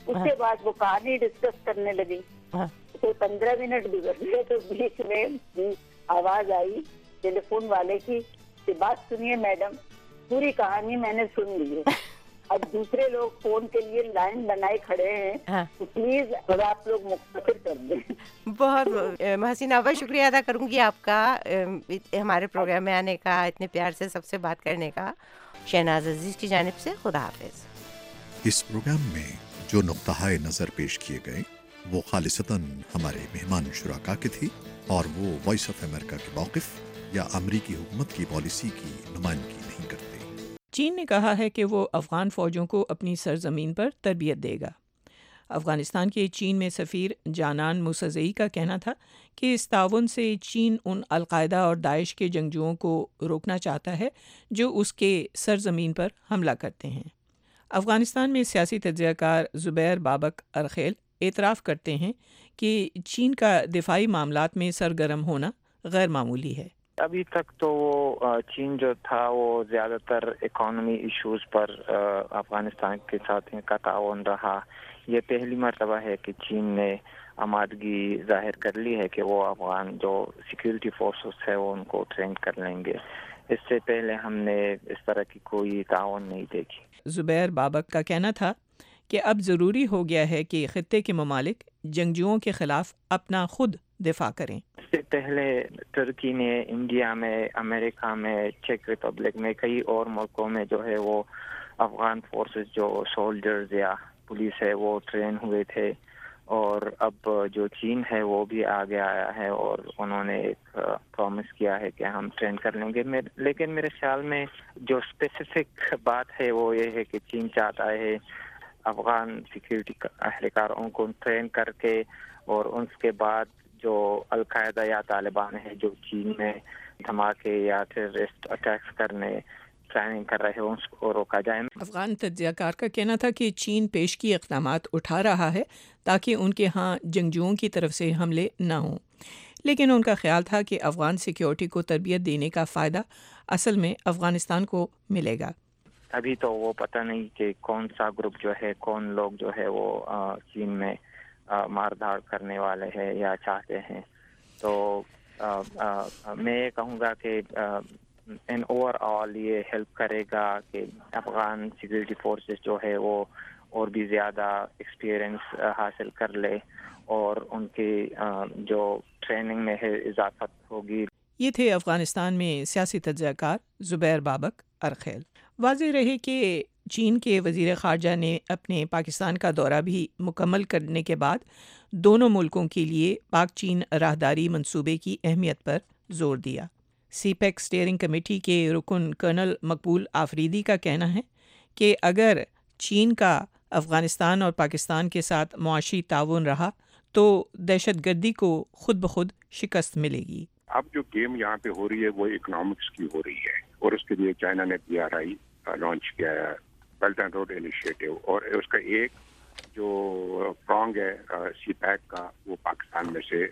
उसके बाद वो कहानी डिस्कस करने लगी। तो 15 मिनट गुजर गए तो बीच में आवाज आई टेलीफोन वाले की कि बात सुनिए मैडम, पूरी कहानी मैंने सुन ली है, अब दूसरे लोग फोन के लिए लाइन बनाए खड़े हैं, तो प्लीज अब आप लोग मुख्तसर कर दें। बहुत हसीना भाई, शुक्रिया अदा करूंगी आपका हमारे प्रोग्राम में आने का, इतने प्यार से सबसे बात करने का। शहनाज अजीज की जानिब से खुदा हाफिज। इस प्रोग्राम में जो नुक्ता नज़र पेश किए गए वो खालिसतन हमारे मेहमान शुराका की थी और वो वॉइस ऑफ अमेरिका के मौक़िफ़ या अमरीकी हुकूमत की पॉलिसी की नुमाइंदगी नहीं करते। चीन ने कहा है कि वो अफ़गान फ़ौजों को अपनी सरज़मीन पर तरबियत देगा। अफ़गानिस्तान के चीन में सफ़ीर जानान मूसज़ई का कहना था कि इस ताउन से चीन उन अलकायदा और दाइश के जंगजुओं को रोकना चाहता है जो उसके सरज़मीन पर हमला करते हैं। अफ़गानिस्तान में सियासी तज्ज़ियाकार ज़ुबैर बाबक अरखेल एतराफ़ करते हैं कि चीन का दिफाई मामलात में सरगर्म होना गैर मामूली है। अभी तक तो वो चीन जो था वो ज़्यादातर इकॉनमी इश्यूज पर अफ़गानिस्तान के साथ इनका ताउन रहा। ये पहली मरतबा है कि चीन ने आमादगी ज़ाहिर कर ली है कि वो अफ़गान जो सिक्योरिटी फोर्सेस है वो उनको ट्रेन कर लेंगे। इससे पहले हमने इस तरह की कोई ताउन नहीं देखी। ज़ुबैर बाबक का कहना था कि अब ज़रूरी हो गया है कि ख़ित्ते के ममालिक जंगजुओं के ख़िलाफ़ अपना खुद दिफा करें। इससे पहले तुर्की ने इंडिया में, अमेरिका में, चेक रिपब्लिक में, कई और मुल्कों में जो है वो अफ़गान फोर्सेस जो सोल्जर्स या पुलिस है वो ट्रेन हुए थे, और अब जो चीन है वो भी आगे आया है और उन्होंने एक प्रॉमिस किया है कि हम ट्रेन कर लेंगे। लेकिन मेरे ख्याल में जो स्पेसिफिक बात है वो ये है कि चीन चाहता है अफ़गान सिक्योरिटी अहलकारों को ट्रेन करके, और उसके बाद जो अलकायदा या तालिबान है जो चीन में धमाके या टेररिस्ट अटैक्स करने प्लानिंग कर रहे हैं उसको रोका जाए। अफ़गान तज्ज़ियाकार का कहना था कि चीन पेशगी इक़दामात उठा रहा है ताकि उनके यहाँ जंगजुओं की तरफ से हमले न हों, लेकिन उनका ख्याल था कि अफ़गान सिक्योरिटी को तरबियत देने का फ़ायदा असल में अफ़गानिस्तान को मिलेगा। अभी तो वो पता नहीं कि कौन सा ग्रुप जो है, कौन लोग जो है वो चीन में मारधाड़ करने वाले हैं या चाहते हैं। तो मैं कहूँगा कि इन ओवरऑल ये हेल्प करेगा कि अफ़गान सिक्योरिटी फोर्सेस जो है वो और भी ज़्यादा एक्सपीरियंस हासिल कर ले और उनकी जो ट्रेनिंग में है इजाफत होगी। ये थे अफ़गानिस्तान में सियासी तज्ज़ियाकार ज़ुबैर बाबक अरखेल। वाज़ेह रहे कि चीन के वज़ीर ख़ारजा ने अपने पाकिस्तान का दौरा भी मुकम्मल करने के बाद दोनों मुल्कों के लिए पाक चीन राहदारी मंसूबे की अहमियत पर ज़ोर दिया। सीपेक स्टीयरिंग कमेटी के रुकन कर्नल मकबूल आफरीदी का कहना है कि अगर चीन का अफ़गानिस्तान और पाकिस्तान के साथ मुआशी ताउन रहा तो दहशतगर्दी को खुद ब खुद शिकस्त मिलेगी। अब जो गेम यहाँ पे हो रही है वो इकोनॉमिक्स की हो रही है, और उसके लिए चाइना ने BRI लॉन्च किया है, बेल्ट एंड रोड इनिशिएटिव, और उसका एक जो प्रॉन्ग है सीपैक का वो पाकिस्तान में से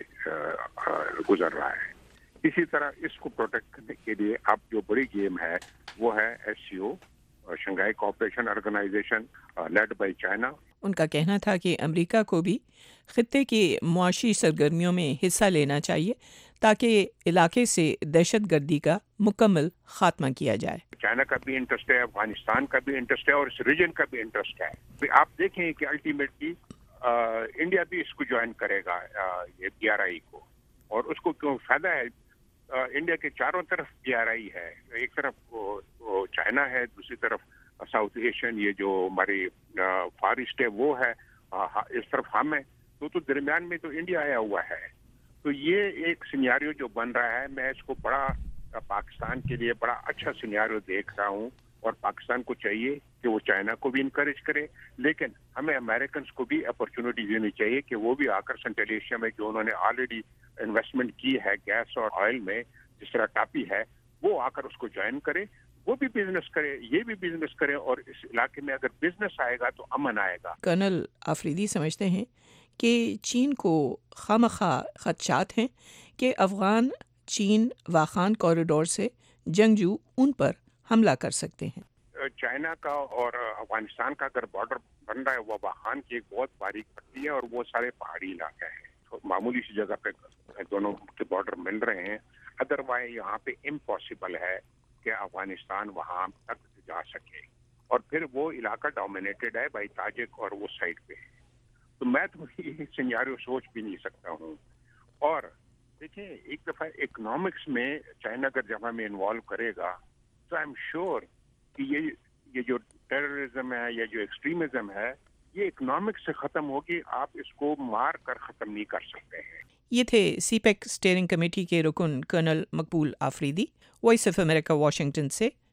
गुजर रहा है। इसी तरह इसको प्रोटेक्ट करने के लिए अब जो बड़ी गेम है वो है SCO, Shanghai cooperation organisation, led by China. उनका कहना था कि अमेरिका को भी खित्ते की मुआशी सरगर्मियों में हिस्सा लेना चाहिए ताकि इलाके से दहशतगर्दी का मुकम्मल खात्मा किया जाए। चाइना का भी इंटरेस्ट है, अफगानिस्तान का भी इंटरेस्ट है और इस रीजन का भी इंटरेस्ट है। आप देखें कि अल्टीमेटली इंडिया भी इसको ज्वाइन करेगा ये BRI को, और उसको क्यों फायदा है। इंडिया के चारों तरफ BRI है, एक तरफ वो चाइना है, दूसरी तरफ साउथ एशियन ये जो हमारी फार ईस्ट है वो है, इस तरफ हम है, तो दरमियान में तो इंडिया आया हुआ है। तो ये एक सिनेरियो जो बन रहा है, मैं इसको बड़ा पाकिस्तान के लिए बड़ा अच्छा सिनेरियो देख रहा हूँ, और पाकिस्तान को चाहिए कि वो चाइना को भी इनकरेज करे, लेकिन हमें अमेरिकन को भी अपॉर्चुनिटी देनी चाहिए कि वो भी आकर सेंट्रल एशिया में जो उन्होंने ऑलरेडी इन्वेस्टमेंट की है गैस और ऑयल में, जिस तरह टापी है, वो आकर उसको ज्वाइन करे, वो भी बिजनेस करे, ये भी बिजनेस करे, और इस इलाके में अगर बिजनेस आएगा तो अमन आएगा। कर्नल आफरीदी समझते हैं कि चीन को खामखा खदशात हैं कि अफ़गान चीन वाखान कॉरिडोर से जंगजू उन पर हमला कर सकते हैं। चाइना का और अफगानिस्तान का अगर बॉर्डर बन रहा है, वो वाखान की एक बहुत बारीक पट्टी है और वो सारे पहाड़ी इलाके हैं, तो मामूली सी जगह पे दोनों के बॉर्डर मिल रहे हैं। अदरवाइज यहाँ पे इम्पॉसिबल है कि अफगानिस्तान वहाँ तक जा सके, और फिर वो इलाका डोमिनेटेड है बाई ताजिक और वो साइड पे है। तो मैं तो ये सिनेरियो सोच भी नहीं सकता हूँ। और देखिए, एक दफ़ा इकोनॉमिक्स में चाइना अगर जब हमें इन्वॉल्व करेगा तो आई एम श्योर कि ये जो टेररिज्म है या जो एक्सट्रीमिज्म है, ये इकोनॉमिक्स से ख़त्म होगी। आप इसको मार कर ख़त्म नहीं कर सकते हैं। ये थे सीपेक स्टीयरिंग कमेटी के रुकन colonel Maqbool Afridi, Voice of America Washington से।